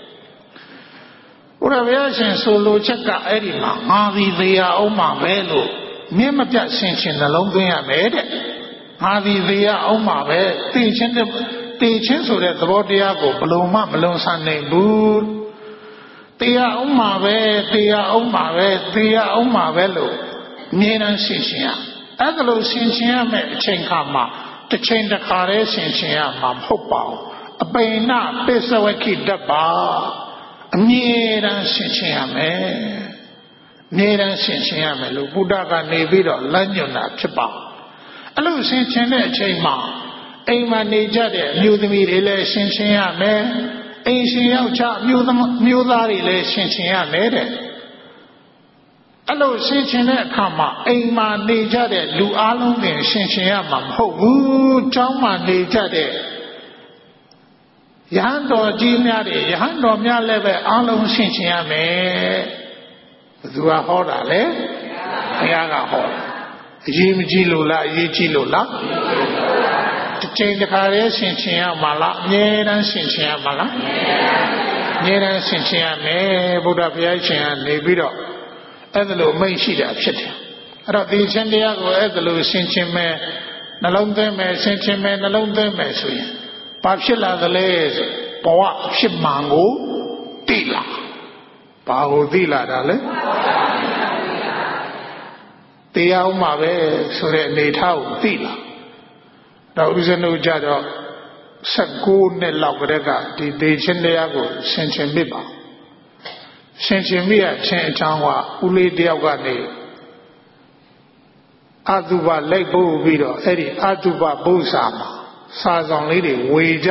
ဘုရားဘုရားရှင်ဆိုလိုချက်ကအဲ့ဒီမှာငါသည်တရားအောင်မှာပဲလို့မြင့်မပြတ်ဆင်ခြင်နှလုံးသွင်းရမယ်တဲ့ငါသည်တရားအောင်မှာပဲသိချင်းတဲ့သိချင်းဆိုတဲ့သဘောတရားကိုဘလုံးမမလုံးဆန်းနိုင်ဘူးတရားအောင်မှာပဲတရားအောင်မှာပဲတရားအောင်မှာပဲလို့အမြဲတမ်းဆင်ခြင်ရအဲ့ဒါလို့ဆင်ခြင်ရမယ်အချိန်ခါမှာတစ်ချိန်တစ်ခါတည်းဆင်ခြင်ရမှာမဟုတ်ပါဘူးအပိဏပစ္စဝခိတ္တပါအမြဲတမ်းဆင်ခြင်ရမယ်အမြဲတမ်းဆင်ခြင်ရမယ်လို့ဘုရားကနေပြီးတော့လမ်းညွှန်တာဖြစ်ပါအဲ့လိုဆင်ခြင်တဲ့အချိန်မှာအိမ်မှာနေကြတဲ့အမျိုးသမီးတွေလည်းဆင်ခြင်ရမယ်အိမ်ရှင်ယောက်ျားမျိုးသမမျိုးသားတွေလည်းဆင်ခြင်ရမယ်တဲ့အဲ့လိုဆင်ခြင်တဲ့အခါမှာအိမ်မှာနေကြတဲ့လူအလုံးတွေဆင်ခြင်ရမှာမဟုတ်ဘူးကျောင်းမှာနေကြတဲ့ယဟန်တော်ကြီးများတွေယဟန်တော်များလည်းပဲအလုံးဆင်ခြင်ရမယ်ဘယ်သူကဟောတာလဲဘုရားကဟောတာအရေးမကြီးလို့လားအရေးကြီးလို့လားတစ်ချိန်တစ်ခါတည်းဆင်ခြင်ရမှာလားအမြဲတမ်းဆင်ခြင်ရမှာလားအမြဲတမ်းဆင်ခြင်ရမယ်ဘုရားဘုရားရှင်ကနေပြီးတော့အဲ့ဒါလိုမိတ်ရှိတာဖြစ်တယ်အဲ့တော့ဒီချင်းတရားကိုအဲ့ဒါလိုဆင်ခြင်မယ်နှလုံးသွင်းမယ်ဆင်ခြင်မယ်နှလုံးသွင်းမယ်ဆိုရင်ဘာဖြစ်လာသလဲဆိုဘဝဖြစ်မှန်ကိုသိလာဘာကိုသိလာတာလဲတရားဥမှာပဲဆိုတဲ့အနေထားကိုသိလာတော့ဥစဉ်တို့ကြတော့၁၉နှစ်လောက်ကတည်းကဒီသေခြင်းတရားကိုဆင်ခြင်မိပါဆင်ခြင်မိရခြင်းအကြောင်းကဦးလေးတယောက်ကနေအတုပလိုက်ပို့ပြီးတော့အဲ့ဒီအတုပဘုရားမှာစာဆောင်လေးတွေဝေကြ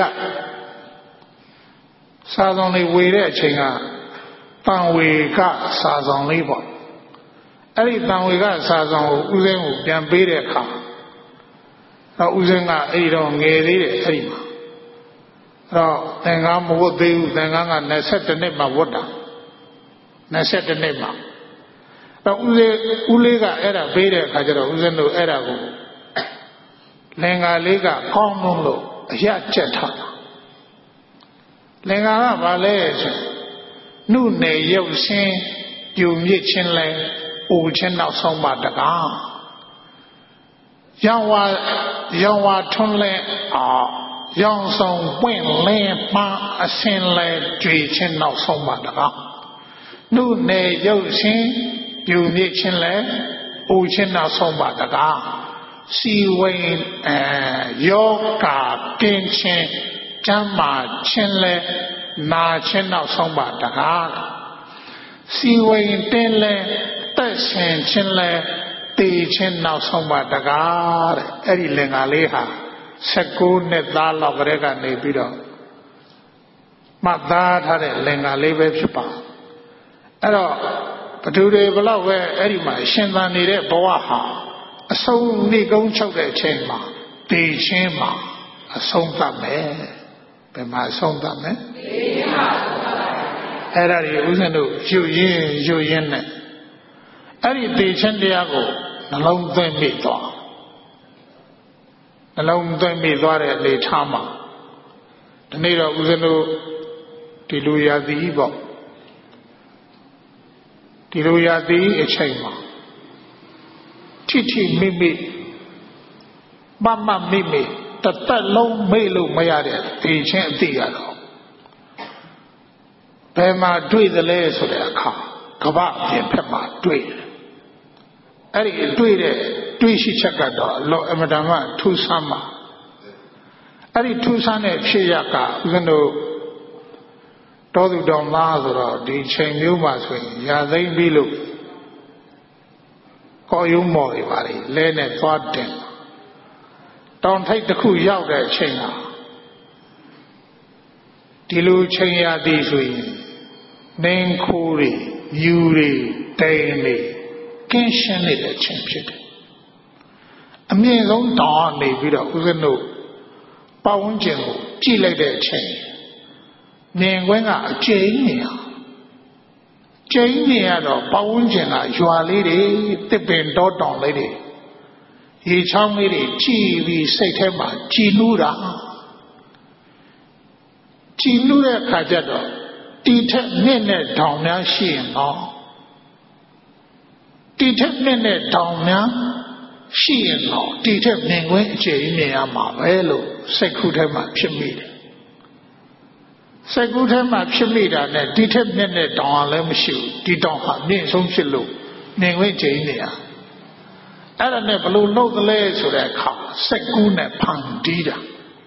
စာဆောင်လေးဝေတဲ့အချိန်ကတန်ဝေကစာဆောင်လေးပေါ့အဲ့ဒီတန်ဝေကစာဆောင်ကိုဦးစင်းကိုပြန်ပေးတဲ့အခါတော့ဦးစင်းကအဲ့ဒီတော့ငယ်သေးတယ်အဲ့ဒီမှာအဲ့တော့သင်္ကန်းမဝတ်သေးဘူးသင်္ကန်းက၂၁နှစ်မှဝတ်တာ၂၁နှစ်မှတော့ဦးလေးဦးလေးကအဲ့ဒါပေးတဲ့အခါကျတော့ဦးစင်းတို့အဲ့ဒါကိုလင်္ကာလေးကကောင်းလုံးလို့အရကျက်ထားတာလင်္ကာကဘာလဲဆိုနှုတ်နယ်ရုပ်ဆင်းပြူမြင့်ခြင်းလဲအိုခြင်းနောက်ဆုံးပါတကားရောင်ဝါရောင်ဝါထွန်းလဲအောင်ရောင်ဆောင်ပွင့်လင်းပန်းအစင်လဲကြွေခြင်းနောက်ဆုံးပါတကားနှုတ်နယ်ရုပ်ဆင်းပြူမြင့်ခြင်းလဲအိုခြင်းနောက်ဆုံးပါတကားစီဝိန်အဲယောဂကင်းခြင်းကျမ်းမာခြင်းလဲနာခြင်းနောက်ဆုံးပါတကားစီဝိန်တင်းလဲတက်ရှင်ခြင်းလဲတေခြင်းနောက်ဆုံးပါတကားတဲ့အဲ့ဒီလင်္ကာလေးဟာ၁၉နှစ်သားလောက်ကလေးကနေပြီးတော့မှတ်သားထားတဲ့လင်္ကာလေးပဲဖြစ်ပါအဲ့တော့ဘသူတွေဘလောက်ပဲအဲ့ဒီမှာရှင်သန်နေတဲ့ဘဝဟာအဆုံးနှိကုံးချုပ်တဲ့အချိန်မှာတေခြင်းမှာအဆုံးသတ်မယ်ဘယ်မှာအဆုံးသတ်မယ်တေခြင်းမှာအဲ့ဒါကြီးဦးဇင်းတို့ယူရင်းယူရင်းနဲ့အဲ့ဒီတေခြင်းတရားကိုနှလုံးသွင်းမိသွားနှလုံးသွင်းမိသွားတဲ့အနေထားမှာဒီနေ့တော့ဦးဇင်းတို့ဒီလူရာသီပေါ့ဒီလူရာသီအချိန်မှာထိထိမိမိမမမိမိတသက်လုံးမေ့လို့မရတဲ့တေခြင်းအတိရတော့ဘယ်မှာတွေ့သလဲဆိုတဲ့အခါကမ္ဘာအပြင်ဖက်မှာတွေ့တယ်အဲ့ဒီတွေ့တဲ့တွေ့ရှိချက်ကတော့အလောအမတန်မှထူးဆန်းပါအဲ့ဒီထူးဆန်းတဲ့ဖြစ်ရကဦးဇင်းတို့တောသူတော်သားဆိုတော့ဒီချိန်မျိုးမှာဆိုရင်ရာသိမ့်ပြီးလို့ကော်ရုံးမော်တွေပါလေလဲနဲ့သွားတင်တောင်ထိပ်တစ်ခုရောက်တဲ့အချိန်ကဒီလိုချိန်ရသည်ဆိုရင် Ninkuri, Yuri, Daily, Kenshin is a champion. A mean long dawn may be the Uzano, Paunjin, Chile de chain. Ningwena, Jania. Jania, Paunjina, you are lady, the bend down lady. Ye chang lady, G. V. Satema, Ginura. Ginura Kajado. Detect minute down there, she and all. Detect minute down there, she and all. Detect Ningway, Jamie, Amavelo, Secutema Chimida. Secutema Chimida, and detect minute down, let me shoot. Did don't have names on Shilu, Ningway, Jamie. I don't never know the legs of that car, Secuna Pandida.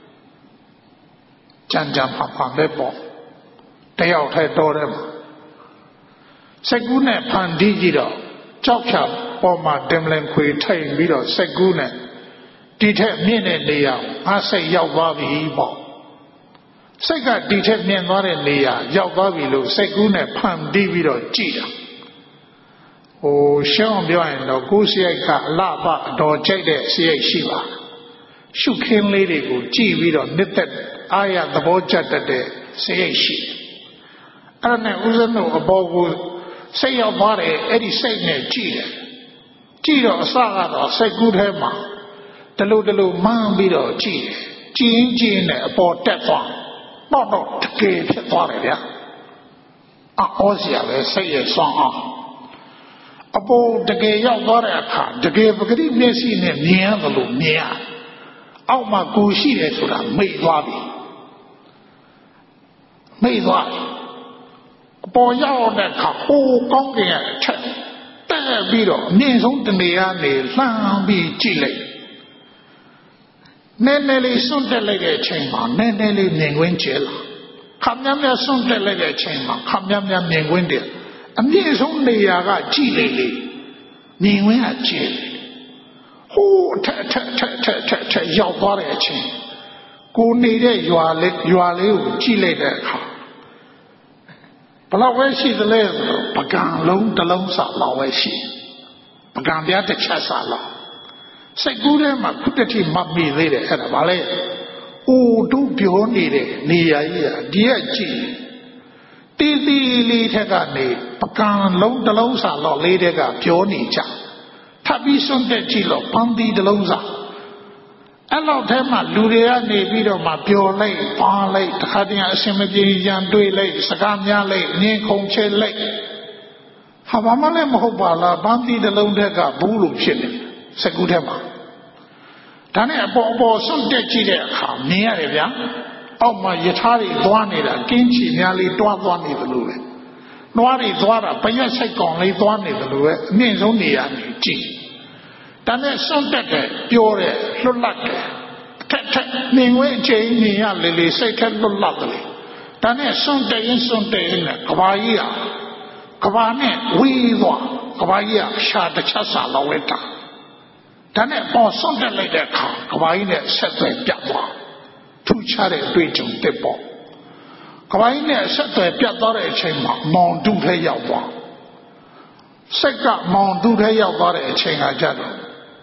Janjam Papa Bebo. They out had daughter. Segune Pandijiro, Chopchap, Boma Demlen Kui Tay Vido, Segune, detect Mene Nia, I say Yawavi Ebo. Sega detect Menore Nia, Yawavi Lu, Segune Pandivido Gida. O Sean Bioin, no Gusiaka, Lava, do Jade, C A Shiva. Shukin lady go G Vido, knitted, Aya the Boja de C A Shiva. I don't know about say your body, Eddie Saint Cheetah. Cheetah, Saga, say good hammer. The little man be the cheetah. Gene Gene about that one. Not not to give it for it. Ah, Osia, say a song. About the gay young body, the gay of the messy near the loom near. Out my go see it to them, made lobby. Made lobby. Boy, y'all that whole conking at check. There be the names on the near, Lambi Chile. Nenelli Sundelege chamber, Nenelli Ningwinchilla. Come yam soon delegate chamber, come yam yam Ningwindia. And there's only Yaga Chile. Ningwin Chile. Oh, ta ta ta ta ta ta, your body a chain. Go need it, you are lit, you are little Chile there. But where she the level, Pagan long the long sat law where she. Pagan the other chassa law. Say good emma put the team must be there at a ballet. Oh, do beyond it, near ear, dear G. Dizzy later need, Pagan long the long sat law later got Pioni cha. Tabi son de chilo, Pandi the loza. Allow them a Luria Nevido, my pure lake, Pan Lake, Hadia Simidi, Yandui Lake, Sagamia Lake, Ninkonche Lake. Havamalem Hobala, Bandi the Londega, Bulu Chili, Segutema. Tane Bobo, some dechi there, near Evia. Oh, my Yatari, Dwanida, Kinchi, nearly Dwani the Lue. Noari Dwara, Payasakon, Lake Dwani the Lue, means only a G. Dane Sunday, Pure, Lulak, Ningway Jane, Lily, Satan Lulakly. Dane Sunday in Sunday in Kavaya, Kavane, Weaver, Kavaya, Shad the Chassa Laweta. Dane for Sunday later, Kavine set the Piatwa, two charity preaching depot. Kavine set the Piatore chamber, non do the Yawa. Seka, non do the Yawa chamber.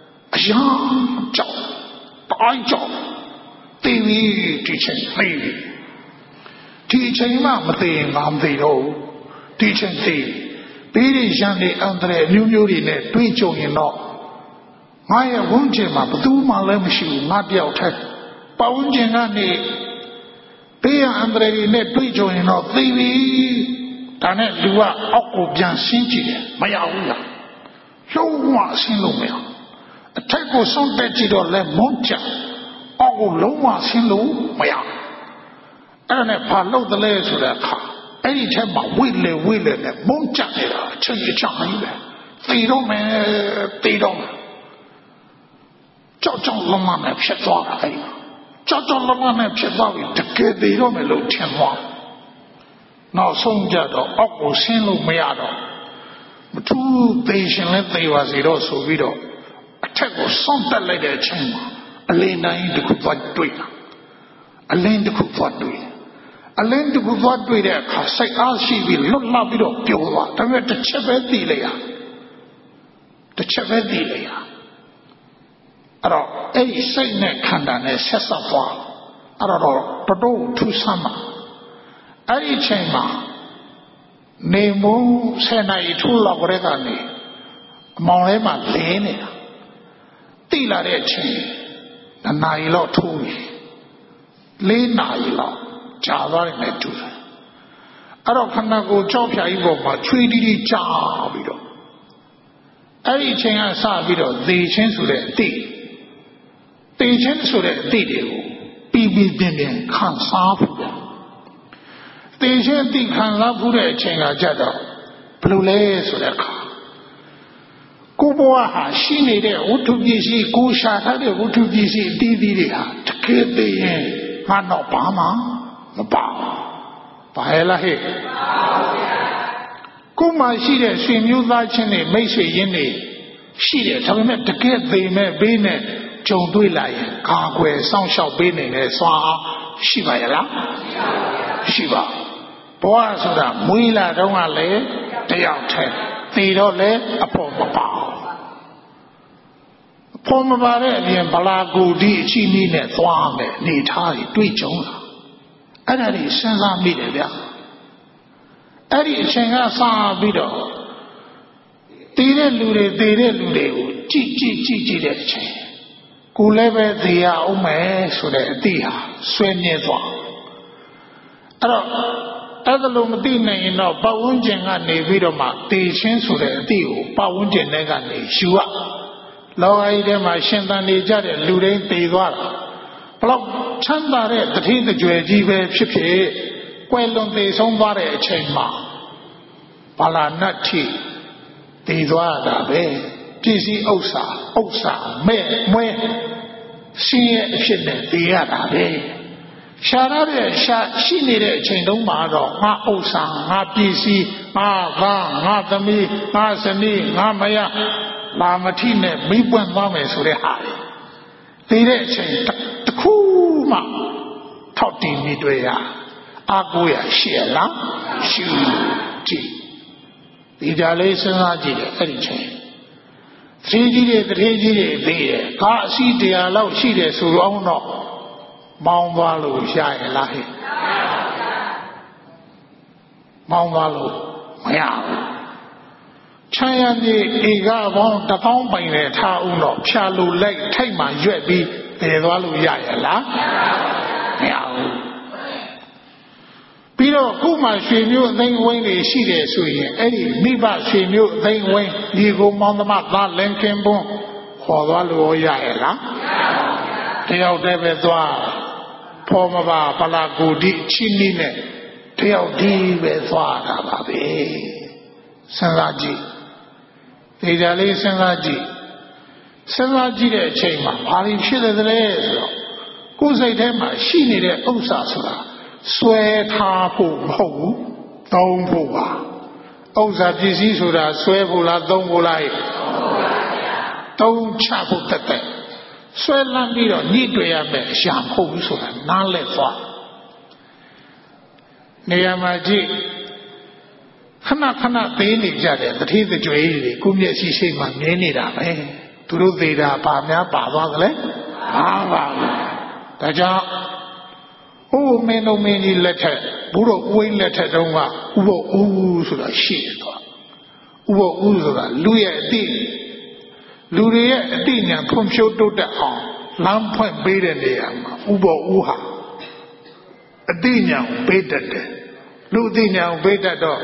Young job, I job, T V teaching, maybe. Teaching Mamma, Mam the old, teaching thee. Baby Jandy Andre, New York, Twitcho in law. I have one Jima, but do my lemshu, not the outside. Paunjingani, Pia Andre, net Twitcho in law, T V. Tanet Lua, Oko Jan Sinchi, Mayaula. So what's in Lumia? A type of some petty or le moncha, or Loma Sinlo, Maya. And a palo the layers of that car. Any time I will, will, and moncha, change the china. They don't, they don't. Jojo Loma Pshatwa, Jojo Loma Pshatwa, the kid they don't look ten one. Now, some jado, Oko Sinlo Mayado. Two patient left they was it also widow. Attack was something like that chamber. A lane in the cook what doing. A lane the cook what doing. အလင်းတကူသွားတွေ့တဲ့အခါစိတ်အားရှိပြီးလွတ်လပ်ပြီးတော့ပျော်သွားဒါပေမဲ့တစ်ချက်ပဲသိလိုက်ရတစ်ချက်ပဲသိလိုက်ရအဲ့တော့အဲ့ဒီစိတ်နဲ့ခန္ဓာနဲ့ဆက်ဆက်သွားအဲ့တော့တော်တော်ထူးဆန်းမှာအဲ့ဒီအချိန်မှာနေမုံဆယ်နာရီထိုးလောက်ကြတဲ့ကနေအမောင်ထဲမှာလင်းနေတာတိလာတဲ့အချိန်နှစ်နာရီလောက်ထိုးပြီလေးနာရီလောက်ကြာသွားတယ်နဲ့တူတယ်အဲ့တော့ခန္ဓာကိုယ်ကြောက်ဖြာကြီးပေါ်မှာချွေးတီးတီးကြာပြီးတော့အဲ့ဒီအချိန်ကစပြီးတော့သေချင်းဆိုတဲ့အတိသေချင်းဆိုတဲ့အတိတွေကိုပြီးပြီးပြင်းပြင်းခံစားဖို့သေချင်းအတိခံစားဖို့တဲ့အချိန်ကကြတော့ဘယ်လိုလဲဆိုတဲ့အခါကိုဘဝဟာရှိနေတဲ့ဝတ္ထုပစ္စည်းကိုရှာထားတဲ့ဝတ္ထုပစ္စည်းအတီးတီးတွေဟာတကယ်သိရင်ငါတော့ဘာမှမပါဘာလဲဟဲ့ကိုမှရှိတဲ့ဆွေမျိုးသားချင်းတွေမိတ်ဆွေရင်းတွေရှိတယ်ဒါပေမဲ့တကယ်သိမဲ့ဘေးနဲ့ကြုံတွေ့လာရင်ကာကွယ်စောင့်ရှောက်ပေးနေတဲ့စွာရှိပါရဲ့လားရှိပါဘဝဆိုတာမွေးလာတော့ကလည်းတယောက်တည်းသိတော့လည်းအဖို့မပါဖို့မပါတဲ့အပြင်ဗလာကူဒီအချီနီးနဲ့သွားမယ်နေထားပြီးတွေ့ကြုံလာအဲ့ဒါတွေစဉ်းစားမိတယ်ဗျာအဲ့ဒီအချိန်ကစပြီးတော့တည်တဲ့လူတွေတည်တဲ့လူတွေကိုကြည့်ကြည့်ကြည့်ကြည့်တဲ့အချိန်ကိုလည်းပဲသိရအောင်မယ်ဆိုတဲ့အတိဟာဆွဲမြဲသွားအဲ့တော့အဲ့ဒါလို့မသိနိုင်ရင်တော့ပတ်ဝန်းကျင်ကနေပြီးတော့မှတည်ချင်းဆိုတဲ့အတိကိုပတ်ဝန်းကျင်တွေကနေယူရလောကကြီးထဲမှာရှင်သန်နေကြတဲ့လူတိုင်းတည်သွားတာဘလောက်ချမ်းသာတဲ့တတိတကြွယ်ကြီးပဲဖြစ်ဖြစ်ကွယ်လွန်သေဆုံးသွားတဲ့အချိန်မှာဘာလာနတ်ထိတည်သွားတာပဲပစ္စည်းဥစ္စာဥစ္စာမဲ့မွဲရှင်ရဲ့အဖြစ်နဲ့တည်ရတာပဲရှာရတဲ့ရှာရှိနေတဲ့အချိန်တုန်းမှာတော့ငါဥစ္စာငါပစ္စည်းငါသားငါသမီးငါဇနီးငါမယားလာမထိနဲ့မိပွင့်သွားမယ်ဆိုတဲ့ဟာတွေတည်တဲ့အချိန်တစ်ခုမှထောက်တည်မိတွေ့ရအာကိုရရှိရလားရှိကြည့်ဒီကြလေးစဉ်းစားကြည့်တယ်အဲ့ဒီချိန်သတိကြီးတွေတတိကြီးတွေသိတယ်ကားအစီတရားလောက်ရှိတယ်ဆိုတော့တော့မောင်းသွားလို့ရရလားဟဲ့မောင်းသွားလို့မရဘူးချမ်းရမြေဧကပေါင်းတစ်ပေါင်းပိုင်နဲ့ထားဦးတော့ဖြာလို့လိုက်ထိုက်မှရွက်ပြီးတည်သွားလို့ရရလားမရဘူးပြီးတော့ခုမှရွှေမျိုးအသိဝင်းတွေရှိတယ်ဆိုရင်အဲ့ဒီမိဘရွှေမျိုးအသိဝင်းဒီကိုမောင်းသမားသားလင်ခင်ပွန်းခေါ်သွားလို့ရရလားတယောက်တည်းပဲသွားဖော်မပါပလာကူဒီချင်းနီးနဲ့တယောက်ဒီပဲသွားတာပါပဲစဉ်းစားကြည့်ဒီကြလေးစဉ်းစားကြည့်စဉ်းစားကြည့်တဲ့အချိန်မှာဘာလို့ဖြစ်တယ်လဲဆိုတော့ကိုယ်စိတ်ထဲမှာရှိနေတဲ့ဥစ္စာဆိုတာဆွဲထားဖို့မဟုတ်ဘူးသုံးဖို့ပါဥစ္စာပစ္စည်းဆိုတာဆွဲဖို့လားသုံးဖို့လားသုံးချဖို့တက်တက်ဆွဲလန်းပြီးတော့ညှိတွေ့ရမယ်အရာမဟုတ်ဘူးဆိုတာနားလည်သွားနေရာမှာကြည့်ခဏခဏသေးနေကြတဲ့တတိတကြွေတွေကိုမျက်စိရှိမှမြင်နေတာပဲသူတို့သေးတာဘာများပါသွားသလဲဘာပါဘူးဒါကြောင့်ဟိုမင်းတို့မင်းကြီးလက်ထက်ဘုရောဦးဝင်းလက်ထက်တုန်းကဥပုပ်ဦးဆိုတာရှိတယ်တော့ဥပုပ်ဦးဆိုတာလူရဲ့အတိလူတွေရဲ့အတိညာဖွံ့ဖြိုးတိုးတက်အောင်လမ်းဖွင့်ပေးတဲ့နေရာမှာဥပုပ်ဦးဟာအတိညာကိုပေးတတ်တယ်လူအတိညာကိုပေးတတ်တော့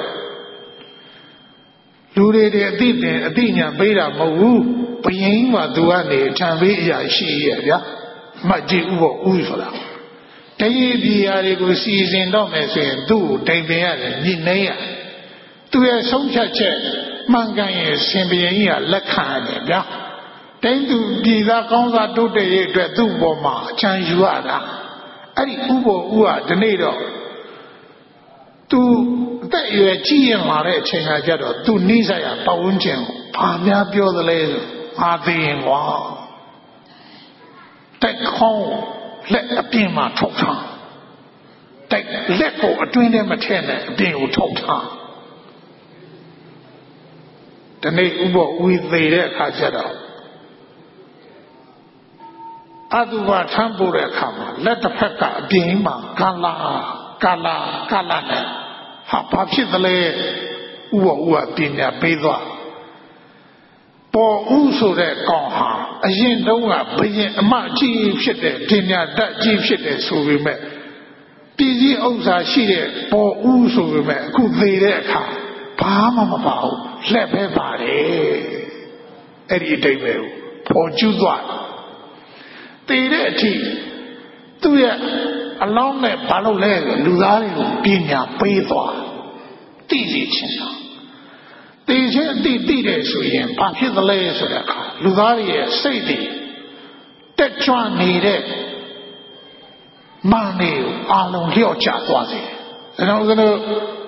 လူတွေတွေအတိတင်အတိညာပေးတာမဟုတ်ဘူးဘယင်းကသူကနေထံပေးအရာရှိရဲ့ဗျာမှတ်ကြည့်ဥပုပ်ဦးဆိုတာတရေပြည်ရာတွေကိုစီစဉ်တော့မယ်ဆိုရင်သူ့ကိုတိုင်ပင်ရတယ်ညှိနှိုင်းရသူရဲ့ဆုံးဖြတ်ချက်မှန်ကန်ရင်ရှင်ဘုရင်ကြီးကလက်ခံရတယ်ဗျာတိုင်းသူပြည်သားကောင်းစားတိုးတက်ရေးအတွက်သူ့ဘောမှာအချမ်းယူရတာအဲ့ဒီဥပုပ်ဦးကဒီနေ့တော့သူအသက်အရွယ်ကြီးရင်လာတဲ့အချိန်ကကြတော့သူနှိစက်ရပတ်ဝန်းကျင်ကိုဘာများပြောသလဲဆိုအာသိရင်ကွာတက်ခေါင်းလက်အပြင်မှာထုတ်ထားတိုက်လက်ကိုအတွင်းထဲမထည့်နဲ့အပြင်ကိုထုတ်ထားဒီနေ့ဥပ္ပဝီသေးတဲ့အခါကျတော့အတုပထမ်းပို့တဲ့အခါမှာလက်တစ်ဖက်ကအပြင်မှာကာလာကာလာကာလာနဲ့ဟာဘာဖြစ်သလဲဥပ္ပဝပညာပေးသွားပေါ်ဥဆိုတဲ့ကောင်ဟာအရင်တုန်းကဘယင်အမကြီးဖြစ်တဲ့ပညာတတ်ကြီးဖြစ်တဲ့ဆိုပေမဲ့ပြည်စည်းဥစ္စာရှိတဲ့ပေါ်ဥဆိုပေမဲ့အခုသေတဲ့အခါဘာမှမပါဘူးလက်ပဲပါတယ်အဲ့ဒီအတိတ်ပဲပေါ်ကျူးသွားသေတဲ့အထိသူ့ရဲ့အလောင်းနဲ့ဘာလို့လဲလူသားတွေကိုပညာပေးသွားသိစေချင်တာသိချင်းအသိသိတယ်ဆိုရင်ဘာဖြစ်သလဲဆိုတဲ့အခါလူသားတွေရဲ့စိတ်တွေတက်ကြွနေတဲ့မာနေကိုအာလုံးလျော့ချသွားစေတယ်ဒါကြောင့်ကျွန်တော်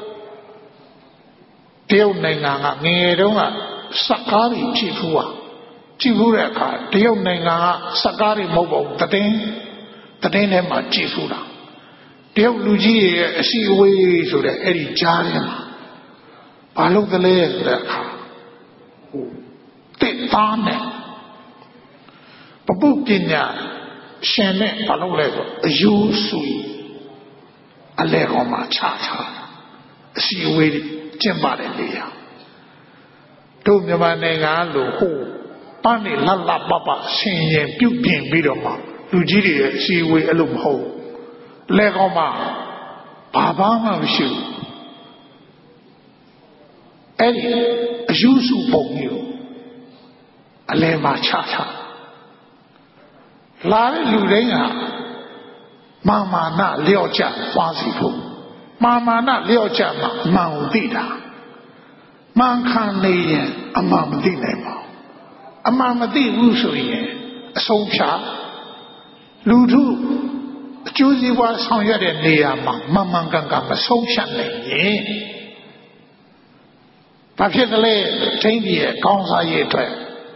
တရုတ်နိုင်ငံကငယ်တုန်းကစက်ကားတွေကြည့်ဘူးอ่ะကြည့်ဘူးတဲ့အခါတရုတ်နိုင်ငံကစက်ကားတွေမဟုတ်ပါဘူးတည်င်းတည်င်းထဲမှာကြည့်ဘူးတာတရုတ်လူကြီးရဲ့အစီအဝေးဆိုတဲ့အဲ့ဒီကြားထဲမှာဘာလို့တလဲဆိုတဲ့အခါဟိုတစ်သားနဲ့ပပုပညာရှင်နဲ့ဘာလို့လဲဆိုအယူစုအလဲကောင်မှာချထားအစီအဝေးကျင့်ပါတယ်လေယာတို့မြန်မာနိုင်ငံလိုဟိုပန်းနေလတ်လတ်ပပဆင်ရင်ပြုတ်ပြင်ပြီးတော့မှလူကြီးတွေရဲ့အစီအဝေးအဲ့လိုမဟုတ်လဲကောင်မှာဘာဘာမှမရှိဘူးအဲ့ဒီအယူစုပုံမျိုးအလဲမှာချထားလာတဲ့လူတိုင်းကမာမာနလျော့ကျသွားစီဖို့မာမာနလျော့ကျမှအမှန်ကိုသိတာမှန်ခံနေရင်အမှန်မသိနိုင်ပါဘူးအမှန်မသိဘူးဆိုရင်အဆုံးဖြတ်လူထုအကျိုးစီးပွားဆောင်ရွက်တဲ့နေရာမှာမှန်မှန်ကန်ကန်မဆုံးဖြတ်နိုင်ရင်ဘာဖြစ်သလဲထိန်းပြည်ရဲ့ကောင်းစားရေးအတွက်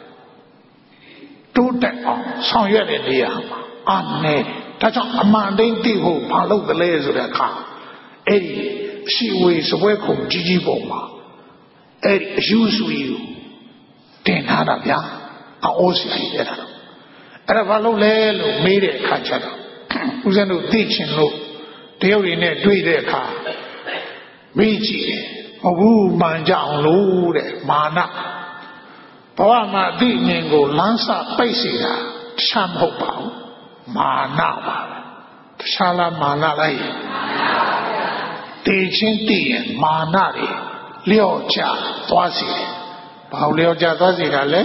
တိုးတက်အောင်ဆောင်ရွက်တဲ့နေရာမှာအားနည်းဒါကြောင့်အမှန်တိုင်းသိဖို့ဘာလုပ်သလဲဆိုတဲ့အခါအဲ့ဒီအရှိဝေးစပွဲခုံကြီးကြီးပုံမှာအဲ့ဒီအယူဆူယူတင်ထားတာဗျာအောစီအဲ့ဒါတော့အဲ့ဒါဘာလုပ်လဲလို့မေးတဲ့အခါကျတော့ဦးဇင်းတို့သိချင်လို့တရုတ်တွေနဲ့တွေ့တဲ့အခါမေးကြည့်တယ်ဟုတ်ဘူးမှန်ကြအောင်လို့တဲ့မာနဘဝမှာအသိဉာဏ်ကိုလမ်းစပိတ်စေတာတခြားမဟုတ်ပါဘူးမာနပါပဲတခြားလားမာနလိုက်တေချင်းတည်ရင်မာနတွေလျော့ကျသွားစေတယ်ဘာလို့လျော့ကျသွားစေတာလဲ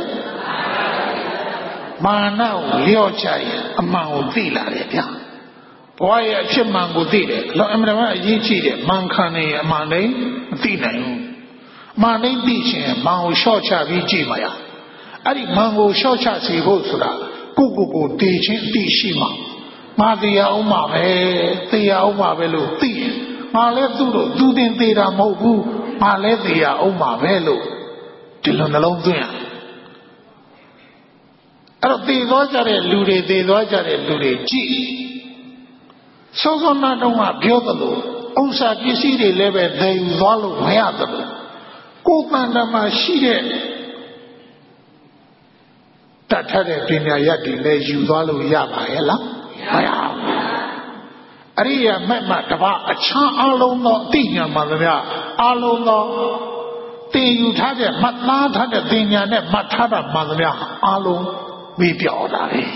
မာနကိုလျော့ကျရင်အမှန်ကိုသိလာတယ်ဗျာဘဝရဲ့အဖြစ်မှန်ကိုသိတယ်လောအမှန်တမ်းအရေးကြီးတယ်မှန်ခံနေအမှန်တိုင်းမသိနိုင်ဘူးမှန်တိုင်းသိချင်မှန်ကိုလျှော့ချပြီးကြည့်ပါရအဲ့ဒီမှန်ကိုလျှော့ချစေဖို့ဆိုတာကိုကိုကိုတည်ချင်းသိရှိမှမာတရားအောင်မှာပဲတရားအောင်မှာပဲလို့သိရင်ငါလည်းသူ့တို့သူတင်သေးတာမဟုတ်ဘူးငါလည်းတရားအောင်မှာပဲလို့ဒီလိုနှလုံးသွင်းရအဲ့တော့သေသွားကြတဲ့လူတွေသေသွားကြတဲ့လူတွေကြည့်စောစောနာတော့ကပြောသလိုဥစ္စာပစ္စည်းတွေလည်းပဲသယ်ယူသွားလို့မရသလိုကိုယ်တန်တမှာရှိတဲ့တတ်ထားတဲ့ပညာရည်တွေလည်းယူသွားလို့ရပါရဲ့လားမရဘူးအရိယာမက်မှတပါအခြားအလုံးသောအသိဉာဏ်မှလည်းအလုံးသောသင်ယူထားတဲ့မှတ်သားထားတဲ့သင်ညာနဲ့မှတ်ထားတာမှလည်းအလုံးမေ့ပြောက်လာတယ်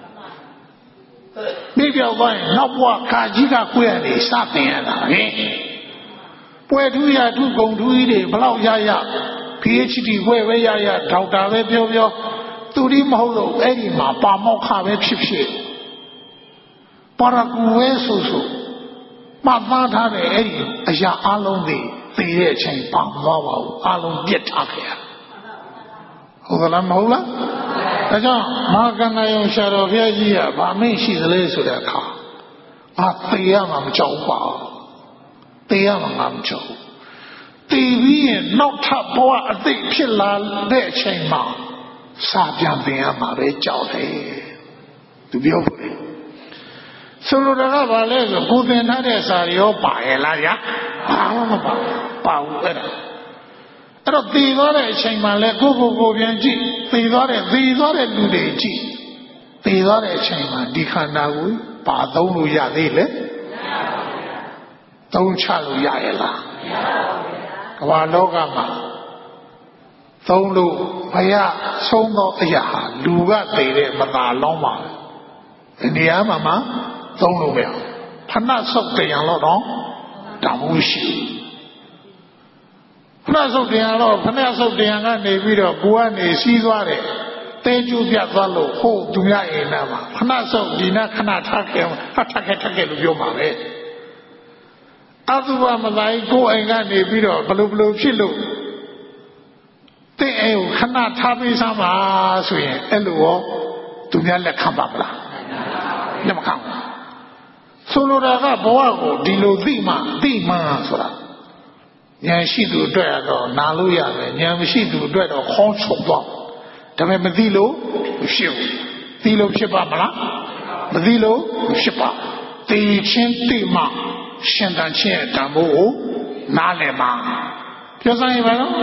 မေ့ပြောက်သွားရင်နောက်ဘဝခါကြီးကကိုယ့်အနေစတင်ရတာပဲပွဲထူးရထူးဂုံထူးကြီးတွေဘလောက်ရရ PhD ဘွဲ့ပဲရရဒေါက်တာပဲပြောပြောသူဒီမဟုတ်တော့အဲ့ဒီမှာပါမောက္ခပဲဖြစ်ဖြစ်ပါရဂူဝဲဆိုဆိုမှတ်သားထားတဲ့အဲ့ဒီအရာအလုံးတွေသိတဲ့အချိန်ပါမသွားပါဘူးအလုံးပြစ်ထားခဲ့ရဟုတ်ကလားမဟုတ်လားဒါကြောင့်မဟာကန္နာယုံရှာတော်ဘုရားကြီးကဗာမိတ်ရှိသလဲဆိုတဲ့အခါငါသိရမှာမကြောက်ပါဘူးသိရမှာငါမကြောက်ဘူးသိပြီးရင်နောက်ထပ်ဘဝအသိဖြစ်လာတဲ့အချိန်မှာစာပြန်သင်ရမှာပဲကြောက်တယ်သူပြောတယ်ဆိုလိုတာကဘာလဲဆိုကိုယ်သင်ထားတဲ့စာရောပါရဲ့လားဗျာဘာမှမပါပါဘူးအဲ့ဒါအဲ့တော့သေသွားတဲ့အချိန်မှလည်းကိုကိုကိုပြန်ကြည့်သေသွားတဲ့သေသွားတဲ့လူတွေကြည့်သေသွားတဲ့အချိန်မှဒီခန္ဓာကိုပါသုံးလို့ရသေးလေသုံးချလို့ရရဲ့လားကမ္ဘာလောကမှာသုံးလို့မရဆုံးသောအရာဟာလူကသေတဲ့မသာလောင်းပါဒီနေရာမှာမှသုံးလို့မရဖဏဆုတ်တရားလို့တော့တောင်းလို့ရှိဖဏဆုတ်တရားတော့ဖဏဆုတ်တရားကနေပြီးတော့ကိုကနေစီးသွားတယ်တဲကျူးပြတ်သွားလို့ဟိုသူများအိမ်နာမှာခဏဆုတ်ဒီနာခဏထားခဲ့ဟတ်ထက်ခဲ့ထက်ခဲ့လို့ပြောမှာပဲအသုဘမသာကြီးကိုအိမ်ကနေပြီးတော့ဘလို့ဘလို့ဖြစ်လို့တဲ့အိမ်ကိုခဏထားပေးစမ်းပါဆိုရင်အဲ့လိုရောသူများလက်ခံပါမလားလက်မခံဘူးဆိုလိုတာကဘဝကိုဒီလိုသိမှသိမှဆိုတာဉာဏ်ရှိသူအတွက်တော့နာလို့ရမယ်ဉာဏ်မရှိသူအတွက်တော့ခေါင်းချုပ်သွားဒါပေမဲ့မသိလို့ဖြစ်ဘူးသိလို့ဖြစ်ပါမလားမသိလို့ဖြစ်ပါသိချင်းသိမှရှင်တန်ချင်းရဲ့တန်ဖိုးကိုနားလည်မှာပြောစမ်းရပါတော့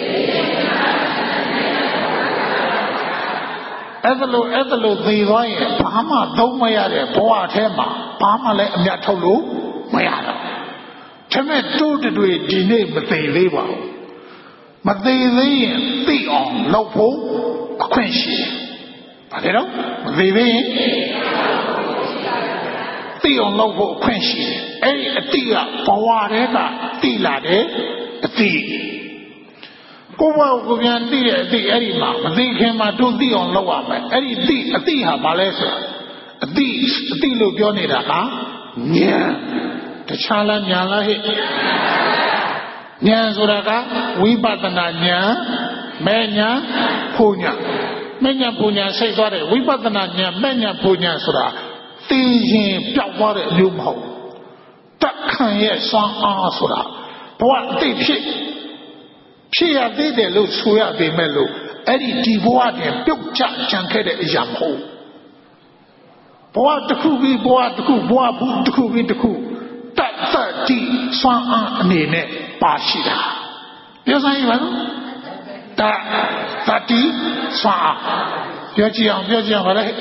အဲ့ဒါလို့အဲ့ဒါလို့သိသွားရင်ဘာမှသုံးမရတဲ့ဘဝထဲမှာဘာမှလည်းအမြတ်ထုတ်လို့မရတော့ဒါပေမဲ့တို့တွေဒီနေ့မသိသေးပါဘူးမသိသေးရင်သိအောင်လုပ်ဖို့အခွင့်ရှိတယ်။ဘာလဲတော့မသိသေးရင်သိအောင်လုပ်ဖို့အခွင့်ရှိတယ်။အဲ့ဒီအတိကဘဝထဲကသိလာတဲ့အတိကိုဘဝကိုပြန်သိတဲ့အတိအဲ့ဒီမှာမသိခင်မှာတို့သိအောင်လုပ်ရမယ်။အဲ့ဒီသိအတိဟာဘာလဲဆိုတာအတိအတိလို့ပြောနေတာကဉာဏ်တခြားလားဉာဏ်လားဟဲ့ဉာဏ်ဆိုတာကဝိပဿနာဉာဏ်မဲ့ဉာဏ်ဖူဉာဏ်မဲ့ဉာဏ်ဖူဉာဏ်စိတ်သွားတဲ့ဝိပဿနာဉာဏ်မဲ့ဉာဏ်ဖူဉာဏ်ဆိုတာသိရင်ပြောက်သွားတဲ့အမျိုးမဟုတ်တက်ခံရဲ့စွမ်းအားဆိုတာဘဝအသိဖြစ်ဖြစ်ရသေးတယ်လို့ဆိုရပေမဲ့လို့အဲ့ဒီဒီဘဝတည်းပြုတ်ချကြံခဲ့တဲ့အရာမဟုတ်ဘဝတစ်ခုပြီးဘဝတစ်ခုဘဝဘူးတစ်ခုပြီးတစ်ခုတတ်တတ်ဒီစွမ်းအားအနေနဲ့ပါရှိတာပြောစမ်းရပါလို့တတတိစွမ်းအားပြောကြည့်အောင်ပြောကြည့်အောင်ပါလေ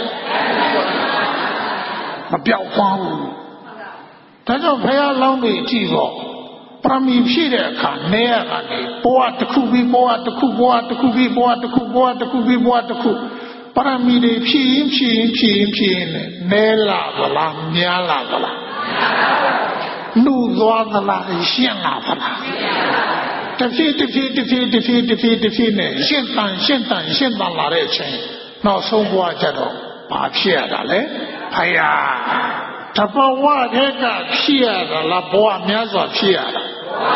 မပြောက်သွားဘူးဒါကြောင့်ဘုရားလောင်းပြီးကြည့်တော့ပရမီဖြည့်တဲ့အခါနေရကနေဘဝတစ်ခုပြီးဘဝတစ်ခုဘဝတစ်ခုပြီးဘဝတစ်ခုဘဝတစ်ခုပြီးဘဝတစ်ခုပရမီတွေဖြည့်ရင်ဖြည့်ရင်ဖြည့်ရင်ဖြည့်ရင်နဲလာသလားများလာသလားလူသွားသလားရှင်းလာသလားတဖြည်းတဖြည်းတဖြည်းတဖြည်းတဖြည်းတဖြည်းနဲ့ရှင်းတန်ရှင်းတန်ရှင်းတန်လာတဲ့အချိန်နောက်ဆုံးဘဝကျတော့ဘာဖြစ်ရတာလဲဖယားတဘဝတည်းကဖြစ်ရတာလားဘဝများစွာဖြစ်ရတာ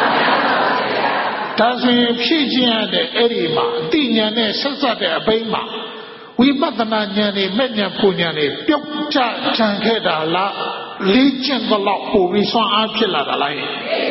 ဒါဆိုရင်ဖြစ်ခြင်းရတဲ့အဲ့ဒီမှာအတိညာနဲ့ဆက်ဆက်တဲ့အပိုင်းမှာဝိပဿနာဉာဏ်နဲ့မဲ့ဉာဏ်ပူဉာဏ်နဲ့ပြုတ်ချခြံခဲ့တာလားလေးကျင့်တော့ပို့ပြီးဆွမ်းအားဖြစ်လာတာလား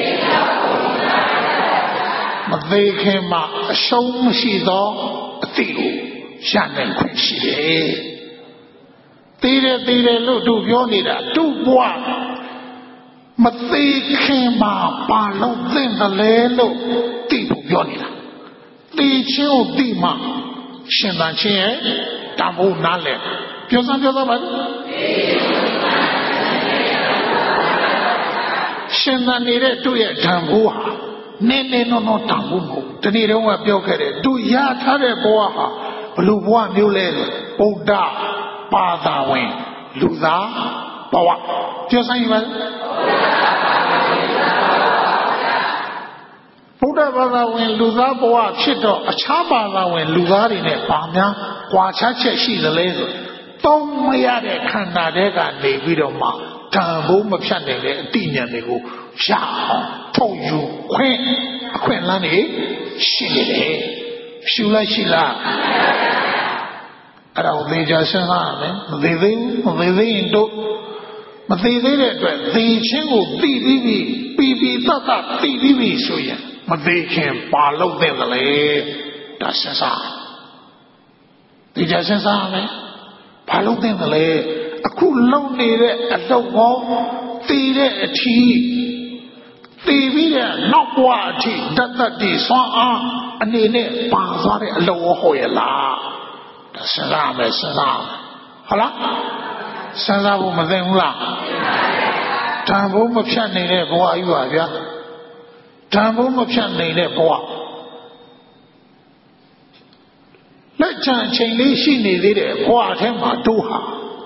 မသေးခင်မှာအရှုံးမရှိသောအတိကိုရနိုင်ခွင့်ရှိတယ်သေးတယ်သေးတယ်လို့သူပြောနေတာသူ့ဘဝမသေးခင်မှာပါလို့သင်တယ်လေလို့သိဖို့ပြောနေတာသိချင်းကိုသိမှရှင်သန်ခြင်းရဲ့တန်ဖိုးနားလည်ပြောစမ်းပြောစမ်းပါရှင်သန်နေတဲ့သူ့ရဲ့တန်ဖိုးဟာနည်းနည်းနော်နော်တန်ဖိုးမဟုတ်ဒီနေ့တော့ကပြောခဲ့တယ်သူရထားတဲ့ဘဝဟာဘလူဘဝမျိုးလဲဆိုဗုဒ္ဓပါသာဝင်လူသားဘဝပြောစမ်းပါဗုဒ္ဓဘာသာဝင်လူသားဘဝဖြစ်တော့အခြားဘာသာဝင်လူသားတွေနဲ့ဘာများကွာခြားချက်ရှိသလဲဆိုသုံးမရတဲ့ခန္ဓာတွေကနေပြီးတော့မှတန်ဖိုးမဖြတ်နိုင်တဲ့အတိညာတွေကိုရအောင်ထုတ်ယူခွင့်အခွင့်အလမ်းတွေရှိနေတယ်ရှုလိုက်ရှိလားအဲ့ဒါကိုသိကြစဉ်းစားရမယ်မသိသေးဘူးမသိသေးရင်တို့မသိသေးတဲ့အတွက်သိချင်းကိုသိပြီးပြီပြီးပြီးတတ်တတ်သိပြီးပြီဆိုရင်မသိခင်ပါလို့တဲ့လေဒါစဉ်းစားသိကြစဉ်းစားရမယ်ဘာလို့တဲ့လေအခုလုံနေတဲ့အလုပ်ကောတည်တဲ့အထီးတည်ပြီးတဲ့နောက်ဘဝအထိတတ်တတ်ဒီဆွမ်းအားအနေနဲ့ပါသွားတဲ့အလုပ်ဟောရလားဒါစဉ်းစားမယ်စဉ်းစားဟုတ်လားစဉ်းစားဖို့မသိဘူးလားတန်ဖိုးမဖြတ်နေတဲ့ဘဝကြီးပါဗျာတန်ဖိုးမဖြတ်နေတဲ့ဘဝလက်ချအချိန်လေးရှိနေသေးတယ်ဘဝထဲမှာတို့ဟာ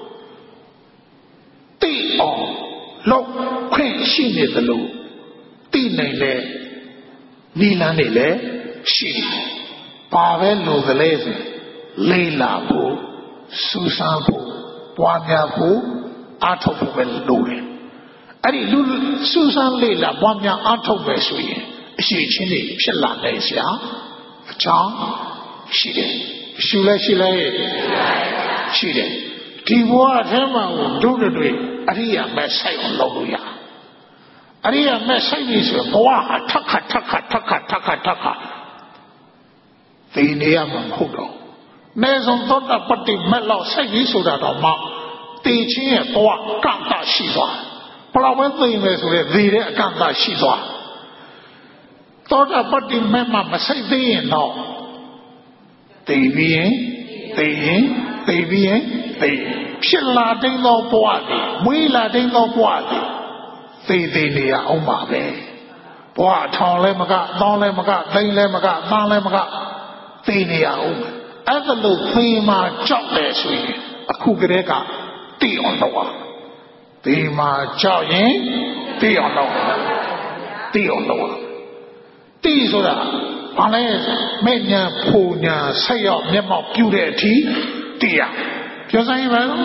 တိအောင်လောက်ခွင့်ရှိနေသလိုတိနိုင်တဲ့နိလန်းနေလေရှိပါပဲလို့ကလေးဆိုလေးလာဖို့စူးစမ်းဖို့ပွားများဖို့အားထုတ်ဖို့ပဲလုပ်တယ်အဲ့ဒီလူစူးစမ်းလေးလာပွားများအားထုတ်ပဲဆိုရင်အရှိချင်းတွေဖြစ်လာနိုင်စရာအကြောင်းရှိတယ်ရှုလဲရှိလဲရှိတယ်ဒီဘဝထဲမှာတို့တွေအရိယာမဲ့ဆိုင်အောင်လုပ်လို့ရအရိယာမဲ့ဆိုင်ပြီဆိုဘဝဟာထက်ခါထက်ခါထက်ခါထက်ခါထက်ခါသိနေရမှာမဟုတ်တော့နေဆုံးသောတာပတ္တိမဲ့လောက်ဆိုင်ပြီဆိုတာတော့မှသိချင်းရဲ့ဘဝကန့်တာရှိသွားဘလောက်ပဲသိမယ်ဆိုတဲ့သိတဲ့အကန့်တာရှိသွားသောတာပတ္တိမဲ့မှာမဆိုင်သေးရင်တော့သိပြီးရင်သိရင်သိပြီးရင်သိဖြစ်လာတဲ့သောဘဝတွေမွေးလာတဲ့သောဘဝတွေသိသိနေရအောင်ပါပဲဘဝထောင်လဲမကတောင်းလဲမကသိလဲမကသန်းလဲမကသိနေရအောင်အဲ့ဒါလို့သိမှကြောက်တယ်ဆိုရင်အခုကတည်းကသိအောင်လုပ်အောင်သိမှကြောက်ရင်သိအောင်လုပ်သိအောင်လုပ်သိဆိုတာဘာလဲမဲ့ညာဖူညာဆက်ရောက်မျက်မှောက်ပြုတဲ့အထိသိရပြောစမ်းရပါဦး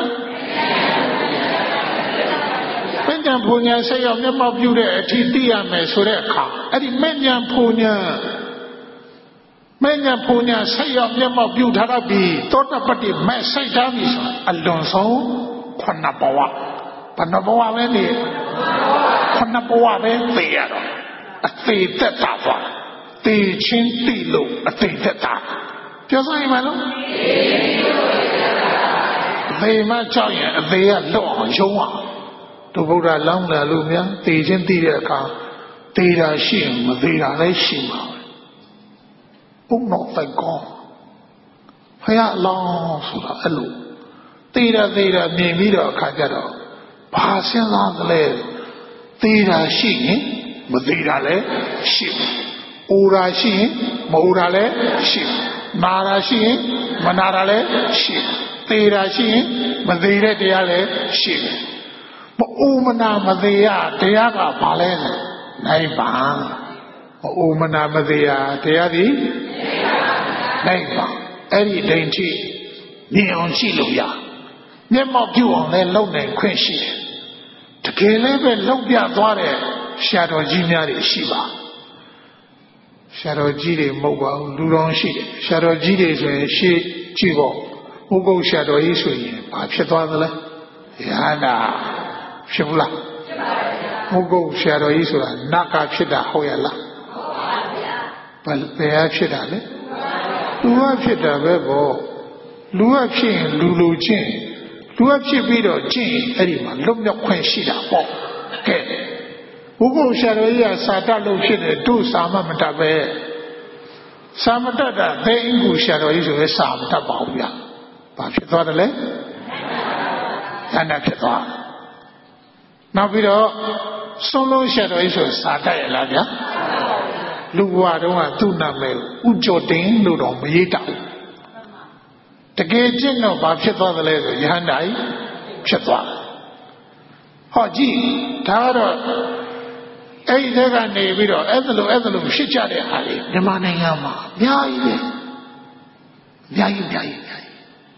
မဲ့ညာဖူညာဆက်ရောက်မျက်မှောက်ပြုတဲ့အထိသိရမယ်ဆိုတဲ့အခါအဲ့ဒီမဲ့ညာဖူညာမဲ့ညာဖူညာဆက်ရောက်မျက်မှောက်ပြုထားတော့ပြီသောတပတ္တိမဲ့ဆိုင်ထားပြီဆိုအလွန်ဆုံးခုနှစ်ဘဝဘယ်နှဘဝပဲနေခုနှစ်ဘဝပဲသိရတော့အသေးသက်တာသွားသိချင်းသိလို့အသိသက်တာပြောစမ်းရမလို့အသေးမှကြောက်ရင်အသေးကလွတ်အောင်ရုံးအောင်တို့ဗုဒ္ဓလောင်းလာလို့များသိချင်းသိတဲ့အခါသိတာရှိရင်မသိတာလည်းရှိမှာဘုံတော့တိုက်ကောင်းဖယားလောင်းဆိုတာအဲ့လိုသိတာသိတာမြင်ပြီးတော့အခါကျတော့ဘာစဉ်းစားသလဲသိတာရှိရင်မသိတာလည်းရှိတယ်အိုရာရှိရင်မအိုရာလည်းရှိနာရာရှိရင်မနာရာလည်းရှိသေရာရှိရင်မသေတဲ့တရားလည်းရှိမအိုမနာမသေရတရားကဘာလဲနိုင်ပါမအိုမနာမသေရတရားသည်နိုင်ပါအဲ့ဒီဒိဋ္ဌိမြင်အောင်ရှိလို့ရမျက်မှောက်ပြုအောင်လည်းလုပ်နိုင်ခွင့်ရှိတယ်တကယ်လည်းပဲလုပ်ပြသွားတဲ့ဆရာတော်ကြီးများတွေရှိပါဆရာတော်ကြီးတွေမဟုတ်ပါဘူးလူတော်ရှိတယ်ဆရာတော်ကြီးတွေဆိုရင်ရှေ့ကြည့်ပေါ့ဥပုပ်ဆရာတော်ကြီးဆိုရင်ဘာဖြစ်သွားသလဲရဟန္တာဖြစ်ဘူးလားဖြစ်ပါဗျာဥပုပ်ဆရာတော်ကြီးဆိုတာနတ်ကဖြစ်တာဟုတ်ရလားဟုတ်ပါဗျာဘယ်ဘယ်ဖြစ်တာလဲလူကဖြစ်တာပဲပေါ့လူကဖြစ်ရင်လူလူချင်းလူကဖြစ်ပြီးတော့ကျင့်အဲ့ဒီမှာလွတ်မြောက်ခွင့်ရှိတာပေါ့ကဲဘုဂုဆရာတော်ကြီးကစာတတ်လို့ဖြစ်တယ်တို့စာမမတတ်ပဲစာမတတ်တာသိအင်္ဂုဆရာတော်ကြီးဆိုရဲစာမတတ်ပါဘူးဗျာဘာဖြစ်သွားတယ်လဲဉာဏ်ဖြစ်သွားနောက်ပြီးတော့ဆုံးလုံးဆရာတော်ကြီးဆိုစာတတ်ရလားဗျာလူဘဝတုန်းကသူ့နာမည်ဥကျော်တင်လို့တော့မရေးတောက်တကယ်ကျင့်တော့ဘာဖြစ်သွားသလဲဆိုယဟန္တာကြီးဖြစ်သွားဟောကြည့်ဒါကတော့အဲ့ဒီထဲကနေပြီးတော့အဲ့ဒါလိုအဲ့ဒါလိုဖြစ်ကြတဲ့ဟာတွေမြန်မာနိုင်ငံမှာအများကြီးပဲအများကြီးအများကြီးအများကြီး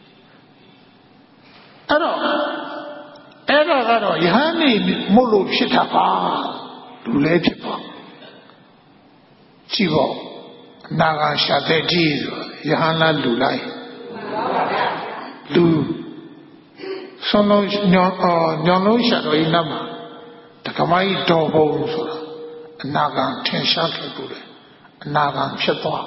အဲ့တော့အဲ့ဒါကတော့ယဟန်နေမို့လို့ဖြစ်တာပါလူလည်းဖြစ်ပါကြည့်ပေါ့အနာဂါရှာတဲ့ကြီးဆိုယဟန်လားလူလိုက်လူဆုံးလုံးညောညောလုံးရှာတော်ကြီးနတ်မှာတက္ကမကြီးတော်ဘုံဆိုတာအနာဂံထင်ရှားခဲ့ပူတယ်အနာဂံဖြစ်သွား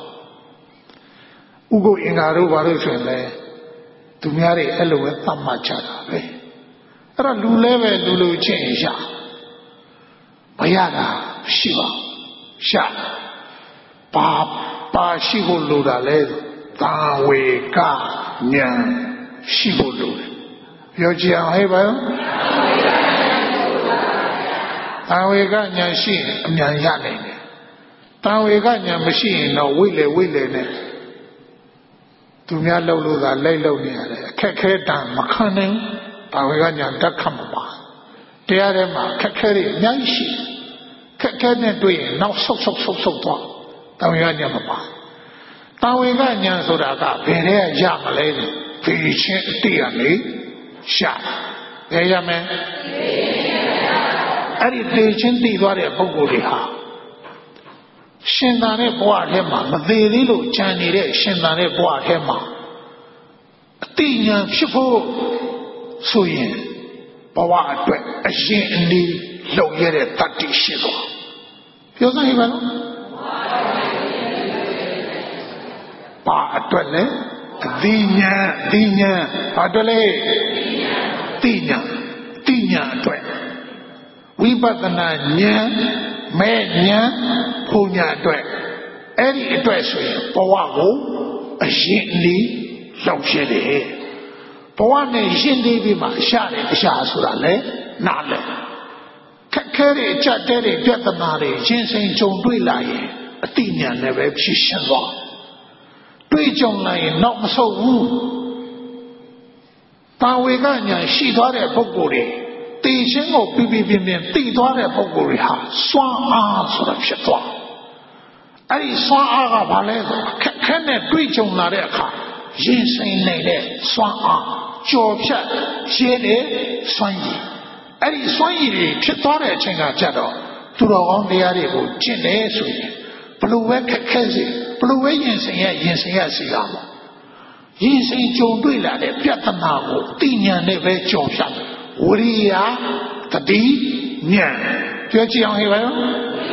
ဥပုပ်အင်္ဂါတို့ဘာလို့ဆိုရင်လဲသူများတွေအဲ့လိုပဲသတ်မှတ်ကြတာပဲအဲ့တော့လူလဲပဲလူလူချင်းရမရတာရှိပါရှာပါပါရှိဖို့လိုတာလဲသာဝေကဉာဏ်ရှိဖို့လိုတယ်ပြောကြအောင်ဟဲ့ပါသာဝေကဉာဏ်ရှိရင်အမြန်ရနိုင်တယ်သာဝေကဉာဏ်မရှိရင်တော့ဝိလေဝိလေနဲ့သူများလှုပ်လို့သာလိုက်လှုပ်နေရတယ်အခက်ခဲတန်မခံနိုင်သာဝေကဉာဏ်တက်ခတ်မပါတရားထဲမှာခက်ခဲတွေအများကြီးရှိခက်ခဲနဲ့တွေ့ရင်နောက်ဆုတ်ဆုတ်ဆုတ်ဆုတ်သွားသာဝေကဉာဏ်မပါသာဝေကဉာဏ်ဆိုတာကဘယ်နဲ့ရမလဲဒီချင်းအတိအလေရှာဘယ်ရမလဲအဲ့ဒီသိချင်းသိသွားတဲ့ပုဂ္ဂိုလ်တွေဟာရှင်သာတဲ့ဘဝထဲမှာမသေးသေးလို့ကြံနေတဲ့ရှင်သာတဲ့ဘဝထဲမှာအတိညာဖြစ်ဖို့ဆိုရင်ဘဝအတွက်အရင်အနည်းလုံရတဲ့တတ္တိရှိသွားပြောစမ်းရပါနော်ဘာအတွက်လဲအတိညာအတိညာဘာအတွက်လဲတိညာတိညာအတွက်ဝိပဿနာဉာဏ်မဲ့ဉာဏ်ဘုံညာအတွက်အဲ့ဒီအတွက်ဆိုရင်ဘဝကိုအရင်အနည်းလုံဖြစ်တယ်ဘဝနဲ့ရှင်းသေးပြီးမှရှာတယ်အရှာဆိုတာလေနားလေခက်ခဲတဲ့အကြက်တဲတွေပြဿနာတွေရှင်းစိန်ကြုံတွေ့လာရင်အတိညာနဲ့ပဲဖြစ်ရှင်းသွားတွေ့ကြုံလာရင်တော့မဆုတ်ဘူးတာဝေကညာရှိသွားတဲ့ပုဂ္ဂိုလ်တွေတည်ခြင်းကိုပြပြပြင်းပြင်းတည်သွားတဲ့ပုဂ္ဂိုလ်တွေဟာစွမ်းအားဆိုတာဖြစ်သွားအဲ့ဒီစွမ်းအားကဘာလဲဆိုခက်ခဲနဲ့တွေ့ကြုံလာတဲ့အခါရင်ဆိုင်နေတဲ့စွမ်းအားကြော်ဖြတ်ရဲတဲ့စွမ်းရည်အဲ့ဒီစွမ်းရည်တွေဖြစ်သွားတဲ့အချိန်ကကြတော့သူတော်ကောင်းတရားတွေကိုကျင့်တယ်ဆိုရင်ဘလို့ပဲခက်ခဲစေဘလို့ပဲရင်ဆိုင်ရရင်ဆိုင်ရစီရမှာရင်ဆိုင်ကြုံတွေ့လာတဲ့ပြဿနာကိုသိဉာဏ်နဲ့ပဲကြော်ဖြတ်ဝိရိယတတိဉာဏ်ပြောကြည့်အောင်ဟဲ့ပါရော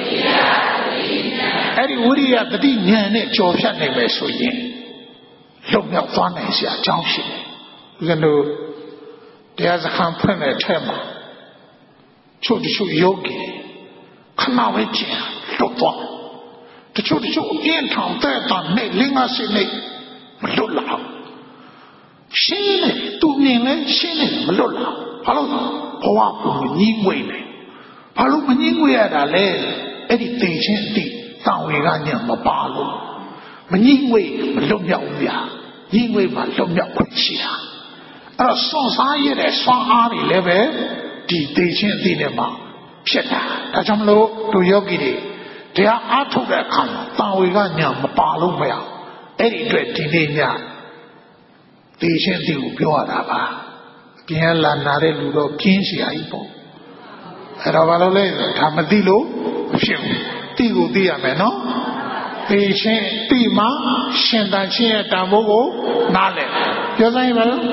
အဲ့ဒီဝိရိယတတိဉာဏ်နဲ့ကြော်ဖြတ်နိုင်မယ်ဆိုရင်လုံမြောက်သွားနိုင်စရာအကြောင်းရှိတယ်ဦးဇင်းတို့တရားစခန်းဖွင့်တဲ့ထဲမှာချို့တချို့ယောဂီခဏပဲကြည့်လွတ်သွားတချို့တချို့အပြင်းထောင်တဲ့တန်နဲ့လင်းငါစိနေမလွတ်လာရှင်းနေသူမြင်လဲရှင်းနေမလွတ်လာဘာလို့ဘဝကိုမငြင်းငွေနေဘာလို့မငြင်းငွေရတာလဲအဲ့ဒီသိချင်းအတိတောင်ဝေကညမပါလို့မငြင်းငွေမလွတ်မြောက်ဘူးဗျာငြင်းငွေမှာလွတ်မြောက်ခွင့်ရှိတာအဲ့တော့စွန့်စားရတဲ့စွမ်းအားတွေလည်းပဲဒီသိချင်းအတိနဲ့မှဖြစ်တာဒါကြောင့်မလို့သူယောဂီတွေတရားအားထုတ်တဲ့အခါမှာတောင်ဝေကညမပါလို့မရအဲ့ဒီအတွက်ဒီနေ့ညသိချင်းအတိကိုပြောရတာပါပြန်လာနာတဲ့လူတော့ပြင်းเสียကြီးပေါ့အဲ့တော့ဘာလို့လဲဒါမသိလို့မဖြစ်ဘူးသိကိုသိရမယ်နော်သိချင်းသိမှရှင်တန်ချင်းရဲ့တန်ဖိုးကိုနားလည်ပြောစမ်းရပါလား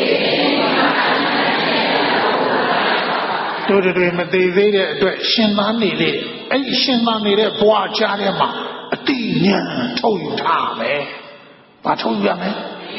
တို့တွေမသိသေးတဲ့အတွက်ရှင်သန်နေလေအဲ့ဒီရှင်သန်နေတဲ့ဘဝကြားထဲမှာအတိညာထုတ်ယူထားမယ်ဘာထုတ်ယူရမလဲ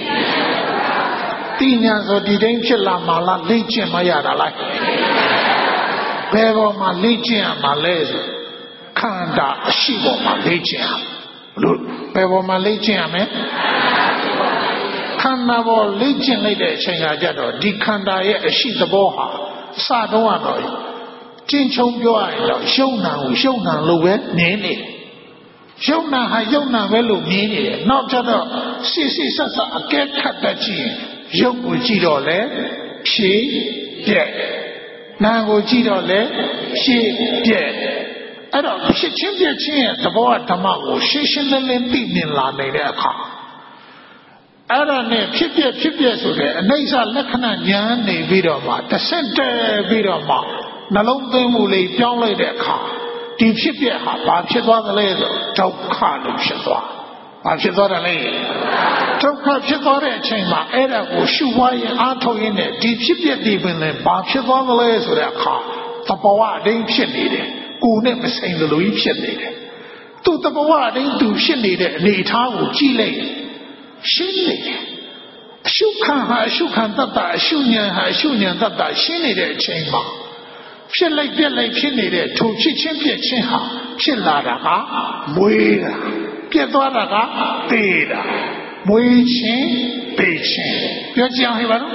တိညာဆိုဒီတိုင်းဖြစ်လာမှလားလေ့ကျင့်မရတာလားဘယ်ပေါ်မှာလေ့ကျင့်ရမှာလဲဆိုခန္ဓာအရှိပေါ်မှာလေ့ကျင့်ရလို့ဘယ်ပေါ်မှာလေ့ကျင့်ရမလဲခန္ဓာပေါ်လေ့ကျင့်လိုက်တဲ့အချိန်ကကြတော့ဒီခန္ဓာရဲ့အရှိသဘောဟာအစတုန်းကတော့ကျင့်ချုံပြောရရင်တော့ရှုံနာကိုရှုံနာလို့ပဲမြင်နေတယ်ရှုံနာဟာယုံနာပဲလို့မြင်နေတယ်နောက်ကျတော့စစ်စစ်ဆက်ဆက်အကဲခတ်တတ်ကြည့်ရုပ်ကိုကြည့်တော့လေဖြည့်ပြက်နာမ်ကိုကြည့်တော့လေဖြည့်ပြက်အဲ့တော့ဖြစ်ချင်းပြက်ချင်းရဲ့သဘောဓမ္မကိုရှင်းရှင်းလင်းလင်းသိမြင်လာနေတဲ့အခါအဲ့ဒါနဲ့ဖြစ်ပြက်ဖြစ်ပြက်ဆိုတဲ့အနိစ္စလက္ခဏာဉာဏ်နေပြီးတော့မှတစ်ဆက်တည်းပြီးတော့မှနှလုံးသွင်းမှုလေးပြောင်းလိုက်တဲ့အခါဒီဖြစ်ပြက်ဟာဘာဖြစ်သွားသလဲဆိုဒုက္ခလို့ဖြစ်သွားဘာဖြစ်သွားတယ်လဲဒုက္ခဖြစ်သွားတဲ့အချိန်မှာအဲ့ဒါကိုရှုပွားရင်အားထုတ်ရင်းနဲ့ဒီဖြစ်ပြက်ဒီပင်လည်းဘာဖြစ်သွားသလဲဆိုတဲ့အခါသဘောဝအတိုင်းဖြစ်နေတယ်ကိုယ်နဲ့မဆိုင်သလိုကြီးဖြစ်နေတယ်သူသဘောဝအတိုင်းသူဖြစ်နေတဲ့အနေအထားကိုကြည့်လိုက်ရှင်းနေတယ်ရှုခံဟာရှုခံတတ်တာရှုဉဏ်ဟာရှုဉဏ်တတ်တာရှင်းနေတဲ့အချိန်မှာဖြစ်လိုက်ပြက်လိုက်ဖြစ်နေတဲ့ထိုဖြစ်ချင်းပြက်ချင်းဟာဖြစ်လာတာကမွေးတာပြက်သွားတာကသေတာမွေးချင်းသေချင်းပြောကြအောင်ဟဲ့ပါနော်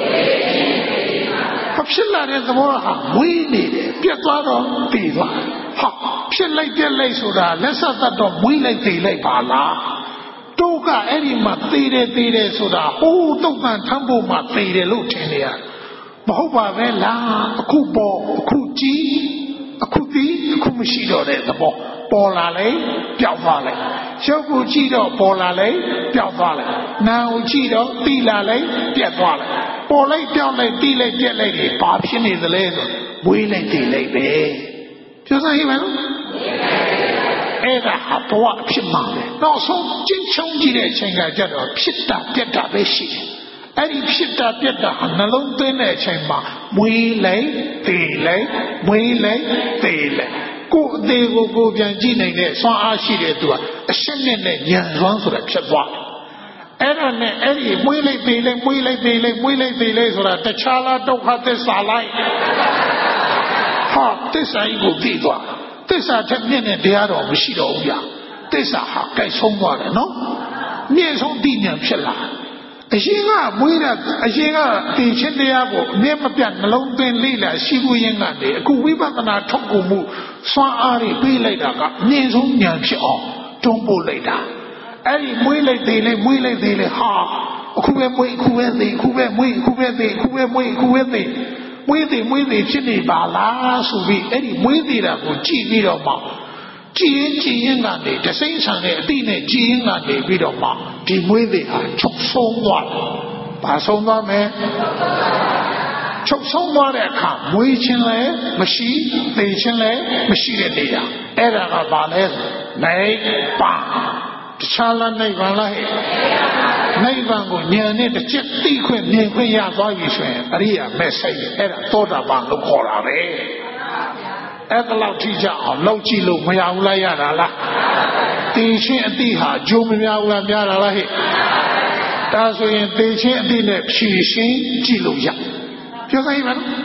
ဖြစ်လာတဲ့သဘောဟာမွေးနေတယ်ပြက်သွားတော့သေသွားဟာဖြစ်လိုက်ပြက်လိုက်ဆိုတာလက်ဆက်သက်တော့မွေးလိုက်သေလိုက်ပါလားတို့ကအဲ့ဒီမှာသေတယ်သေတယ်ဆိုတာဟိုးတုတ်တန်ထမ်းဖို့မှသေတယ်လို့ထင်နေရမဟုတ်ပါပဲလားအခုပေါ်အခုကြည့်အခုသိအခုမရှိတော့တဲ့သဘောပေါ်လာလေပျောက်သွားလေရုပ်ကိုကြည့်တော့ပေါ်လာလေပျောက်သွားလေနာမ်ကိုကြည့်တော့သိလာလေပြတ်သွားလေပေါ်လိုက်ပျောက်လိုက်သိလိုက်ပြတ်လိုက်တွေဘာဖြစ်နေသလဲဆိုမွေးလိုက်သိလိုက်ပဲပြောစမ်းဟိမနော်အဲ့ဒါဘဝဖြစ်မှာပဲနောက်ဆုံးကျင့်ချုံကြည့်တဲ့အချိန်ကကြတော့ဖြစ်တာပြတ်တာပဲရှိတယ်အဲ့ဒီဖြစ်တာပြတ်တာနှလုံးသွင်းတဲ့အချိန်မှာမွေးလိုက်သေလိုက်မွေးလိုက်သေလိုက်ကိုယ်အသေးကိုကိုယ်ပြန်ကြည့်နိုင်တဲ့စွမ်းအားရှိတဲ့သူကအရှင်းနဲ့နဲ့ဉာဏ်စွမ်းဆိုတာဖြစ်သွားတယ်အဲ့ဒါနဲ့အဲ့ဒီမွေးလိုက်သေလိုက်မွေးလိုက်သေလိုက်မွေးလိုက်သေလိုက်ဆိုတာတခြားလားဒုက္ခသစ္စာလိုက်ဟာသစ္စာကြီးကိုသိသွားသစ္စာထက်မြင့်တဲ့တရားတော်မရှိတော့ဘူးဗျာသစ္စာဟာကြိုက်ဆုံးသွားတယ်နော်မြင့်ဆုံးသိဉာဏ်ဖြစ်လာအရှင်ကမွေးတာအရှင်ကသိချင်းတရားကိုအမြဲမပြတ်နှလုံးသွင်းလေ့လာရှိမှုရင်းကနေအခုဝိပဿနာထုတ်ကုန်မှုစွမ်းအားတွေပြေးလိုက်တာကအမြင့်ဆုံးဉာဏ်ဖြစ်အောင်တွန်းပို့လိုက်တာအဲ့ဒီမွေးလိုက်သေးလေမွေးလိုက်သေးလေဟာအခုပဲမွေးအခုပဲသေးအခုပဲမွေးအခုပဲသေးအခုပဲမွေးအခုပဲသေးမွေးသေးမွေးသေးဖြစ်နေပါလားဆိုပြီးအဲ့ဒီမွေးသေးတာကိုကြည့်ပြီးတော့မှကြည်ရင်ကြည်ရင်ကနေတစိမ့်ဆန်တဲ့အတိနဲ့ကြည်ရင်ကနေပြီးတော့မှဒီမွေးသေးဟာချုပ်ဆုံးသွားတယ်။ဘာဆုံးသွားမလဲ။ချုပ်ဆုံးသွားတဲ့အခါမွေးခြင်းလည်းမရှိသေခြင်းလည်းမရှိတဲ့နေရာအဲ့ဒါကဘာလဲနိဗ္ဗာန်တခြားလားနိဗ္ဗာန်လားဟဲ့နိဗ္ဗာန်ကိုဉာဏ်နဲ့တစ်ချက်သိခွင့်မြင်ခွင့်ရသွားပြီဆိုရင်အရိယာမဲ့စိတ်အဲ့ဒါသောတာပန်လို့ခေါ်တာပဲအဲ့ဒါလောက်ထိကြအောင်လောက်ကြည့်လို့မရဘူးလားရတာလားသိချင်းအတိဟာဂျိုးမများဘူးလားများတာလားဟဲ့ဒါဆိုရင်သိချင်းအတိနဲ့ဖြည့်ရှင်းကြည့်လို့ရပြောစမ်းပါနော်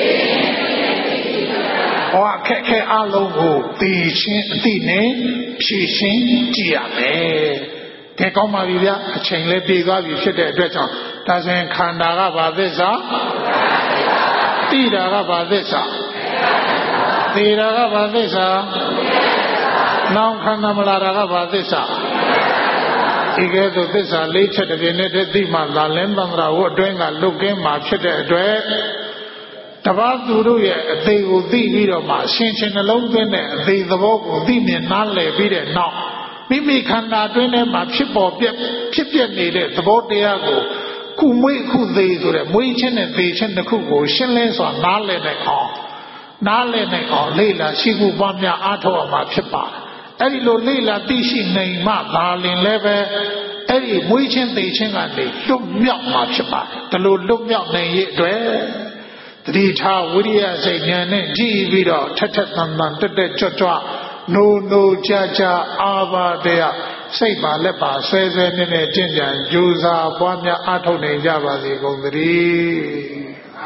ဟောအခက်ခဲအလုံးကိုသိချင်းအတိနဲ့ဖြည့်ရှင်းကြည့်ရမယ်ကဲကောင်းပါပြီဗျာအချိန်လေးပြေသွားပြီဖြစ်တဲ့အတွက်ကြောင့်ဒါဆိုရင်ခန္ဓာကဘာသစ္စာတိတာကဘာသစ္စာသေတာကဘာသစ္စာနောင်ခန္ဓာမလာတာကဘာသစ္စာဒီကဲသို့သစ္စာလေးချက်တပြည့်နဲ့တည်းသိမှလာလင်းသံဃာဝတ်အတွင်းကလွတ်ကင်းမှာဖြစ်တဲ့အတွက်တပါးသူတို့ရဲ့အသေးကိုသိပြီးတော့မှရှင်းချင်းနှလုံးသွင်းတဲ့အသေးသဘောကိုသိမြင်နားလည်ပြီးတဲ့နောက်မိမိခန္ဓာအတွင်းထဲမှာဖြစ်ပေါ်ပြက်ဖြစ်ပြက်နေတဲ့သဘောတရားကိုခုမွေးခုသေးဆိုတဲ့မွေးခြင်းနဲ့သေခြင်းတစ်ခုကိုရှင်းလင်းစွာနားလည်နိုင်အောင်နားလည်နိုင်အောင်လေ့လာရှိခုပွားများအားထုတ်အောင်မှာဖြစ်ပါတယ်အဲ့ဒီလိုလေ့လာသိရှိနိုင်မှသာလင်လည်းပဲအဲ့ဒီမွေးခြင်းသေခြင်းကနေလွတ်မြောက်မှာဖြစ်ပါတယ်ဒါလိုလွတ်မြောက်နိုင်ရဲ့အတွက်တတိထားဝိရိယစိတ်ဉာဏ်နဲ့ကြည့်ပြီးတော့ထက်ထက်သန်သန်တက်တက်ကြွကြွနိုးနိုးကြကြအာဘာတရားစိတ်ပါလက်ပါဆွဲဆွဲနဲ့နဲ့ကျင့်ကြံကြိုးစားပွားများအားထုတ်နိုင်ကြပါစေကုန်သတည်း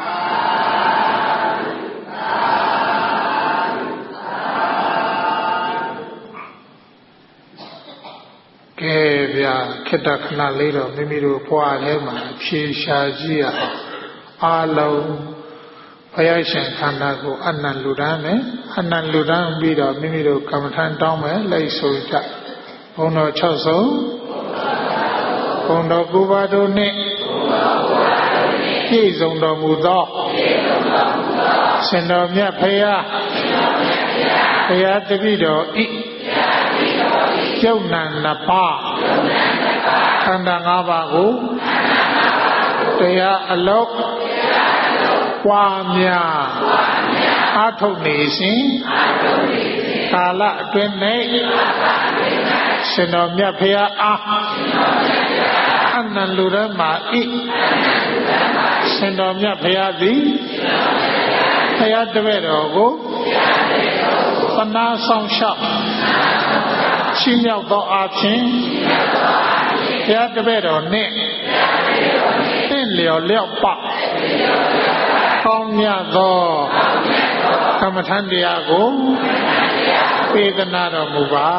ကဲဗျာခေတ္တခဏလေးတော့မိမိတို့ဘဝထဲမှာဖြေရှားကြည့်ရအားလုံးဘုရားရှင်ခန္ဓာကိုအနန္တလူတန်းမယ်အနန္တလူတန်းပြီးတော့မိမိတို့ကမ္မထန်တောင်းမယ်လိုက်ဆိုကြဘုံတော်၆စုံဘုံတော်ကိုပါတို့နှင့်ပြည့်စုံတော်မူသောရှင်တော်မြတ်ဖရာဘုရားတပည့်တော်ဤကျုပ်နံနှစ်ပါးခန္ဓာ၅ပါးကိုတရားအလုံးပွားများအားထုတ်နေစဉ်ကာလအတွင်း၌ရှင်တော်မြတ်ဖရာအားအနန္တလူရမဤရှင်တော်မြတ်ဖရာသည်ဖရာတပည့်တော်ကိုသနာဆောင်ရှောက်ရှိမြောက်သောအခြင်းဘုရားတပည့်တော်နှင့်င့်လျော်လျောက်ပကောင်းမြတ်သောကမ္မထံတရားကိုပေးသနာတော်မူပါ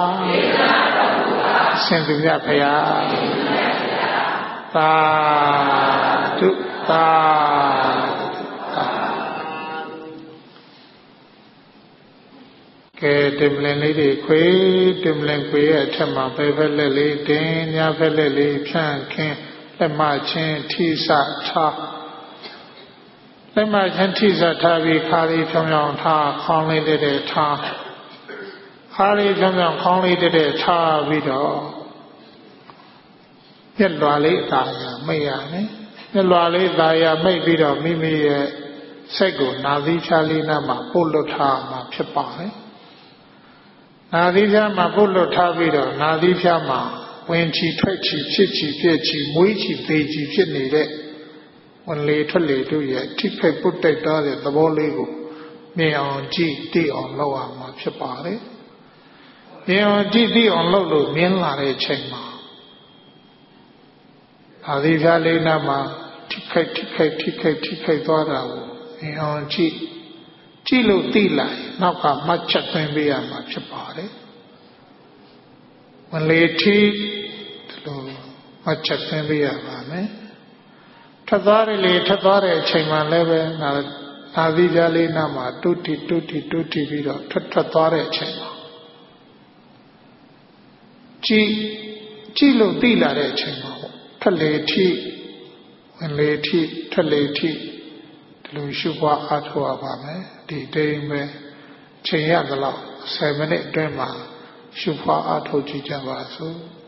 ရှင်သူမြတ်ဖရာသာဓုသာကဲတင်လင်လေးတွေခွေတင်လင်ခွေရဲ့အထက်မှာဘယ်ဖက်လက်လေးတင်ညာဖက်လက်လေးဖြန့်ခင်းလက်မချင်းထိစထားလက်မချင်းထိစထားပြီးခါလေးဖြောင်းဖြောင်းထားခေါင်းလေးတဲ့တဲ့ထားခါလေးဖြောင်းဖြောင်းခေါင်းလေးတဲ့တဲ့ထားပြီးတော့မျက်လွှာလေးသာယာမိတ်ရမယ်မျက်လွှာလေးသာယာမိတ်ပြီးတော့မိမိရဲ့စိတ်ကိုနာသီးဖြားလေးနားမှာပို့လွတ်ထားမှာဖြစ်ပါတယ်နာသီးဖြားမှာပို့လွတ်ထားပြီးတော့နာသီးဖြားမှာဝင်ချီထွက်ချီဖြစ်ချီပြည့်ချီမွေးချီသေးချီဖြစ်နေတဲ့ဝင်လေထွက်လေတို့ရဲ့ထိခိုက်ပုတ်တိုက်ထားတဲ့သဘောလေးကိုမြင်အောင်ကြည့်သိအောင်လုပ်ရမှာဖြစ်ပါတယ်မြင်အောင်ကြည့်သိအောင်လုပ်လို့မြင်လာတဲ့ချိန်မှာနာသီးဖြားလေးနားမှာထိခိုက်ထိခိုက်ထိခိုက်ထိခိုက်သွားတာကိုမြင်အောင်ကြည့်ကြည့်လို့သိလိုက်နောက်ကမှတ်ချက်သွင်းပေးရမှာဖြစ်ပါတယ်ဝင်လေထီဒီလိုမှတ်ချက်သွင်းပေးရပါမယ်ထပ်သွားတယ်လေထပ်သွားတဲ့အချိန်မှလည်းပဲနာနာသီးဖြားလေးနားမှာတုတိတုတိတုတိပြီးတော့ထွက်ထွက်သွားတဲ့အချိန်မှာကြည့်ကြည့်လို့သိလာတဲ့အချိန်မှာပေါ့ထွက်လေထီဝင်လေထီထွက်လေထီဒီလိုရှုပွားအားထုတ်ရပါမယ်ဒီတိမ်ပဲချိန်ရသလောက်ဆယ်မိနစ်အတွင်းမှာရှုပွားအားထုတ်ကြည့်ကြပါစို့